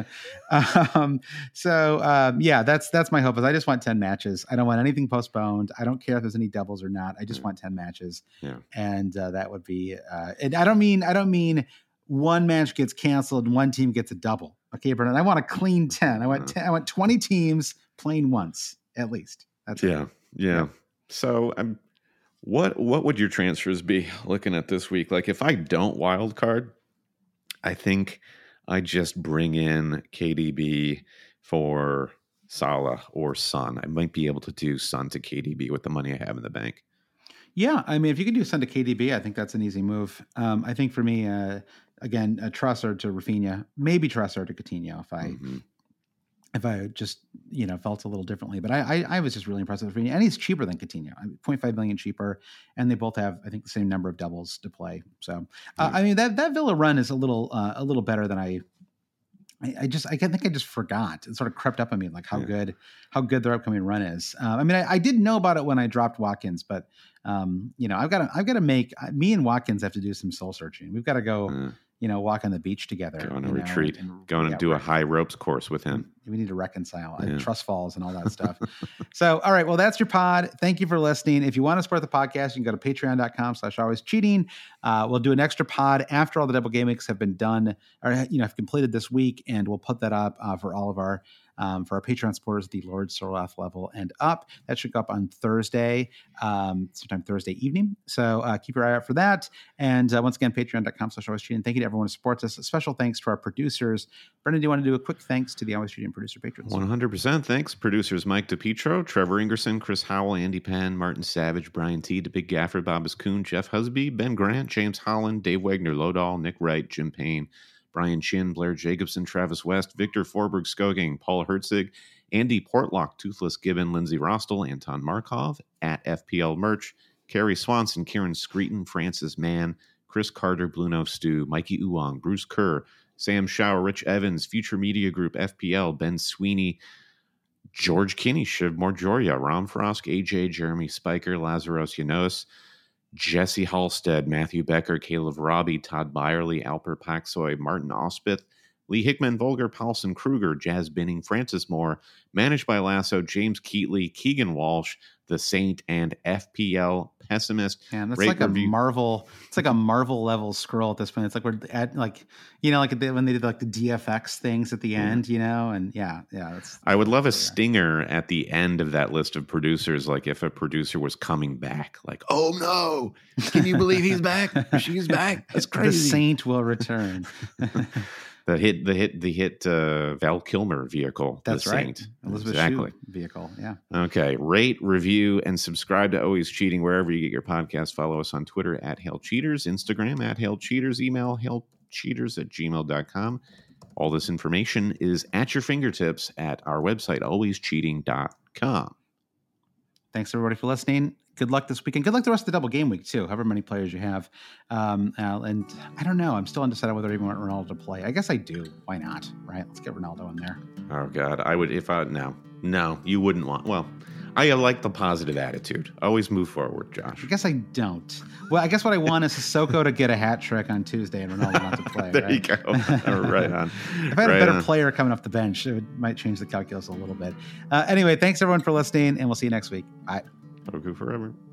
That's my hope, is I just want 10 matches. I don't want anything postponed. I don't care if there's any doubles or not. I just want 10 matches. Yeah. And that would be, and I don't mean one match gets canceled and one team gets a double. Okay, Brandon, I want a clean 10. I want 20 teams playing once at least. That's it. Yeah. So what would your transfers be looking at this week? Like, if I don't wild card, I think I just bring in KDB for Salah or Son. I might be able to do Son to KDB with the money I have in the bank. Yeah, I mean, if you could do Son to KDB, I think that's an easy move. I think for me, again, Trossard to Rafinha, maybe Trossard to Coutinho if I just felt a little differently. But I was just really impressed with Rafinha, and he's cheaper than Coutinho. 0.5 million cheaper, and they both have, I think, the same number of doubles to play. So I mean, that Villa run is a little better than I think I just forgot. It sort of crept up on me, like how good their upcoming run is. I mean, I didn't know about it when I dropped Watkins, but I've got to make, me and Watkins have to do some soul searching. We've got to go, walk on the beach together. Go on a retreat. Go on and do a high ropes course with him. We need to reconcile trust falls and all that stuff. So, all right. Well, that's your pod. Thank you for listening. If you want to support the podcast, you can go to patreon.com/alwayscheating. We'll do an extra pod after all the double game weeks have been done, or have completed this week, and we'll put that up for all of our for our Patreon supporters, the Lord Sorloth level and up. That should go up on Thursday, sometime Thursday evening. So keep your eye out for that. And once again, patreon.com/alwayscheating. Thank you to everyone who supports us. A special thanks to our producers. Brendan, do you want to do a quick thanks to the Always Cheating producer patrons? 100%. Thanks. Producers Mike DePietro, Trevor Ingerson, Chris Howell, Andy Penn, Martin Savage, Brian T., The Big Gaffer, Bobbas Kuhn, Jeff Husby, Ben Grant, James Holland, Dave Wagner, Lodahl, Nick Wright, Jim Payne, Brian Chin, Blair Jacobson, Travis West, Victor Forberg Skoging, Paul Herzig, Andy Portlock, Toothless Gibbon, Lindsay Rostel, Anton Markov, at FPL Merch, Carrie Swanson, Kieran Screeton, Francis Mann, Chris Carter, Bluno Stew, Mikey Uwang, Bruce Kerr, Sam Schauer, Rich Evans, Future Media Group, FPL, Ben Sweeney, George Kinney, Shiv Morjoria, Ram Frosk, AJ, Jeremy Spiker, Lazaros Yanos, Jesse Halstead, Matthew Becker, Caleb Robbie, Todd Byerly, Alper Paxoy, Martin Ospith, Lee Hickman, Volger, Paulson, Kruger, Jazz Binning, Francis Moore, managed by Lasso, James Keatley, Keegan Walsh, The Saint, and FPL Pessimist. Man, that's like review. A Marvel. It's like a Marvel level scroll at this point. It's like we're at like, when they did like the DFX things at the end, and yeah. I would love a stinger at the end of that list of producers. Like if a producer was coming back, like, oh no, can you believe he's back? She's back. That's crazy. The Saint will return. The hit Val Kilmer vehicle. That's right. Saint. Elizabeth Shue vehicle. Yeah. Okay. Rate, review, and subscribe to Always Cheating wherever you get your podcast. Follow us on Twitter at HailCheaters, Instagram at HailCheaters, email hailcheaters@gmail.com. All this information is at your fingertips at our website, alwayscheating.com. Thanks everybody for listening. Good luck this weekend. Good luck the rest of the double game week too, however many players you have. And I don't know. I'm still undecided whether I even want Ronaldo to play. I guess I do. Why not? Right? Let's get Ronaldo in there. Oh God. I would no, you wouldn't want. Well, I like the positive attitude. Always move forward, Josh. I guess I don't. Well, I guess what I want is Sissoko to get a hat trick on Tuesday and Ronaldo not to play. There you go. Right on. If I had a better player coming off the bench, might change the calculus a little bit. Anyway, thanks everyone for listening, and we'll see you next week. Bye. Goku forever.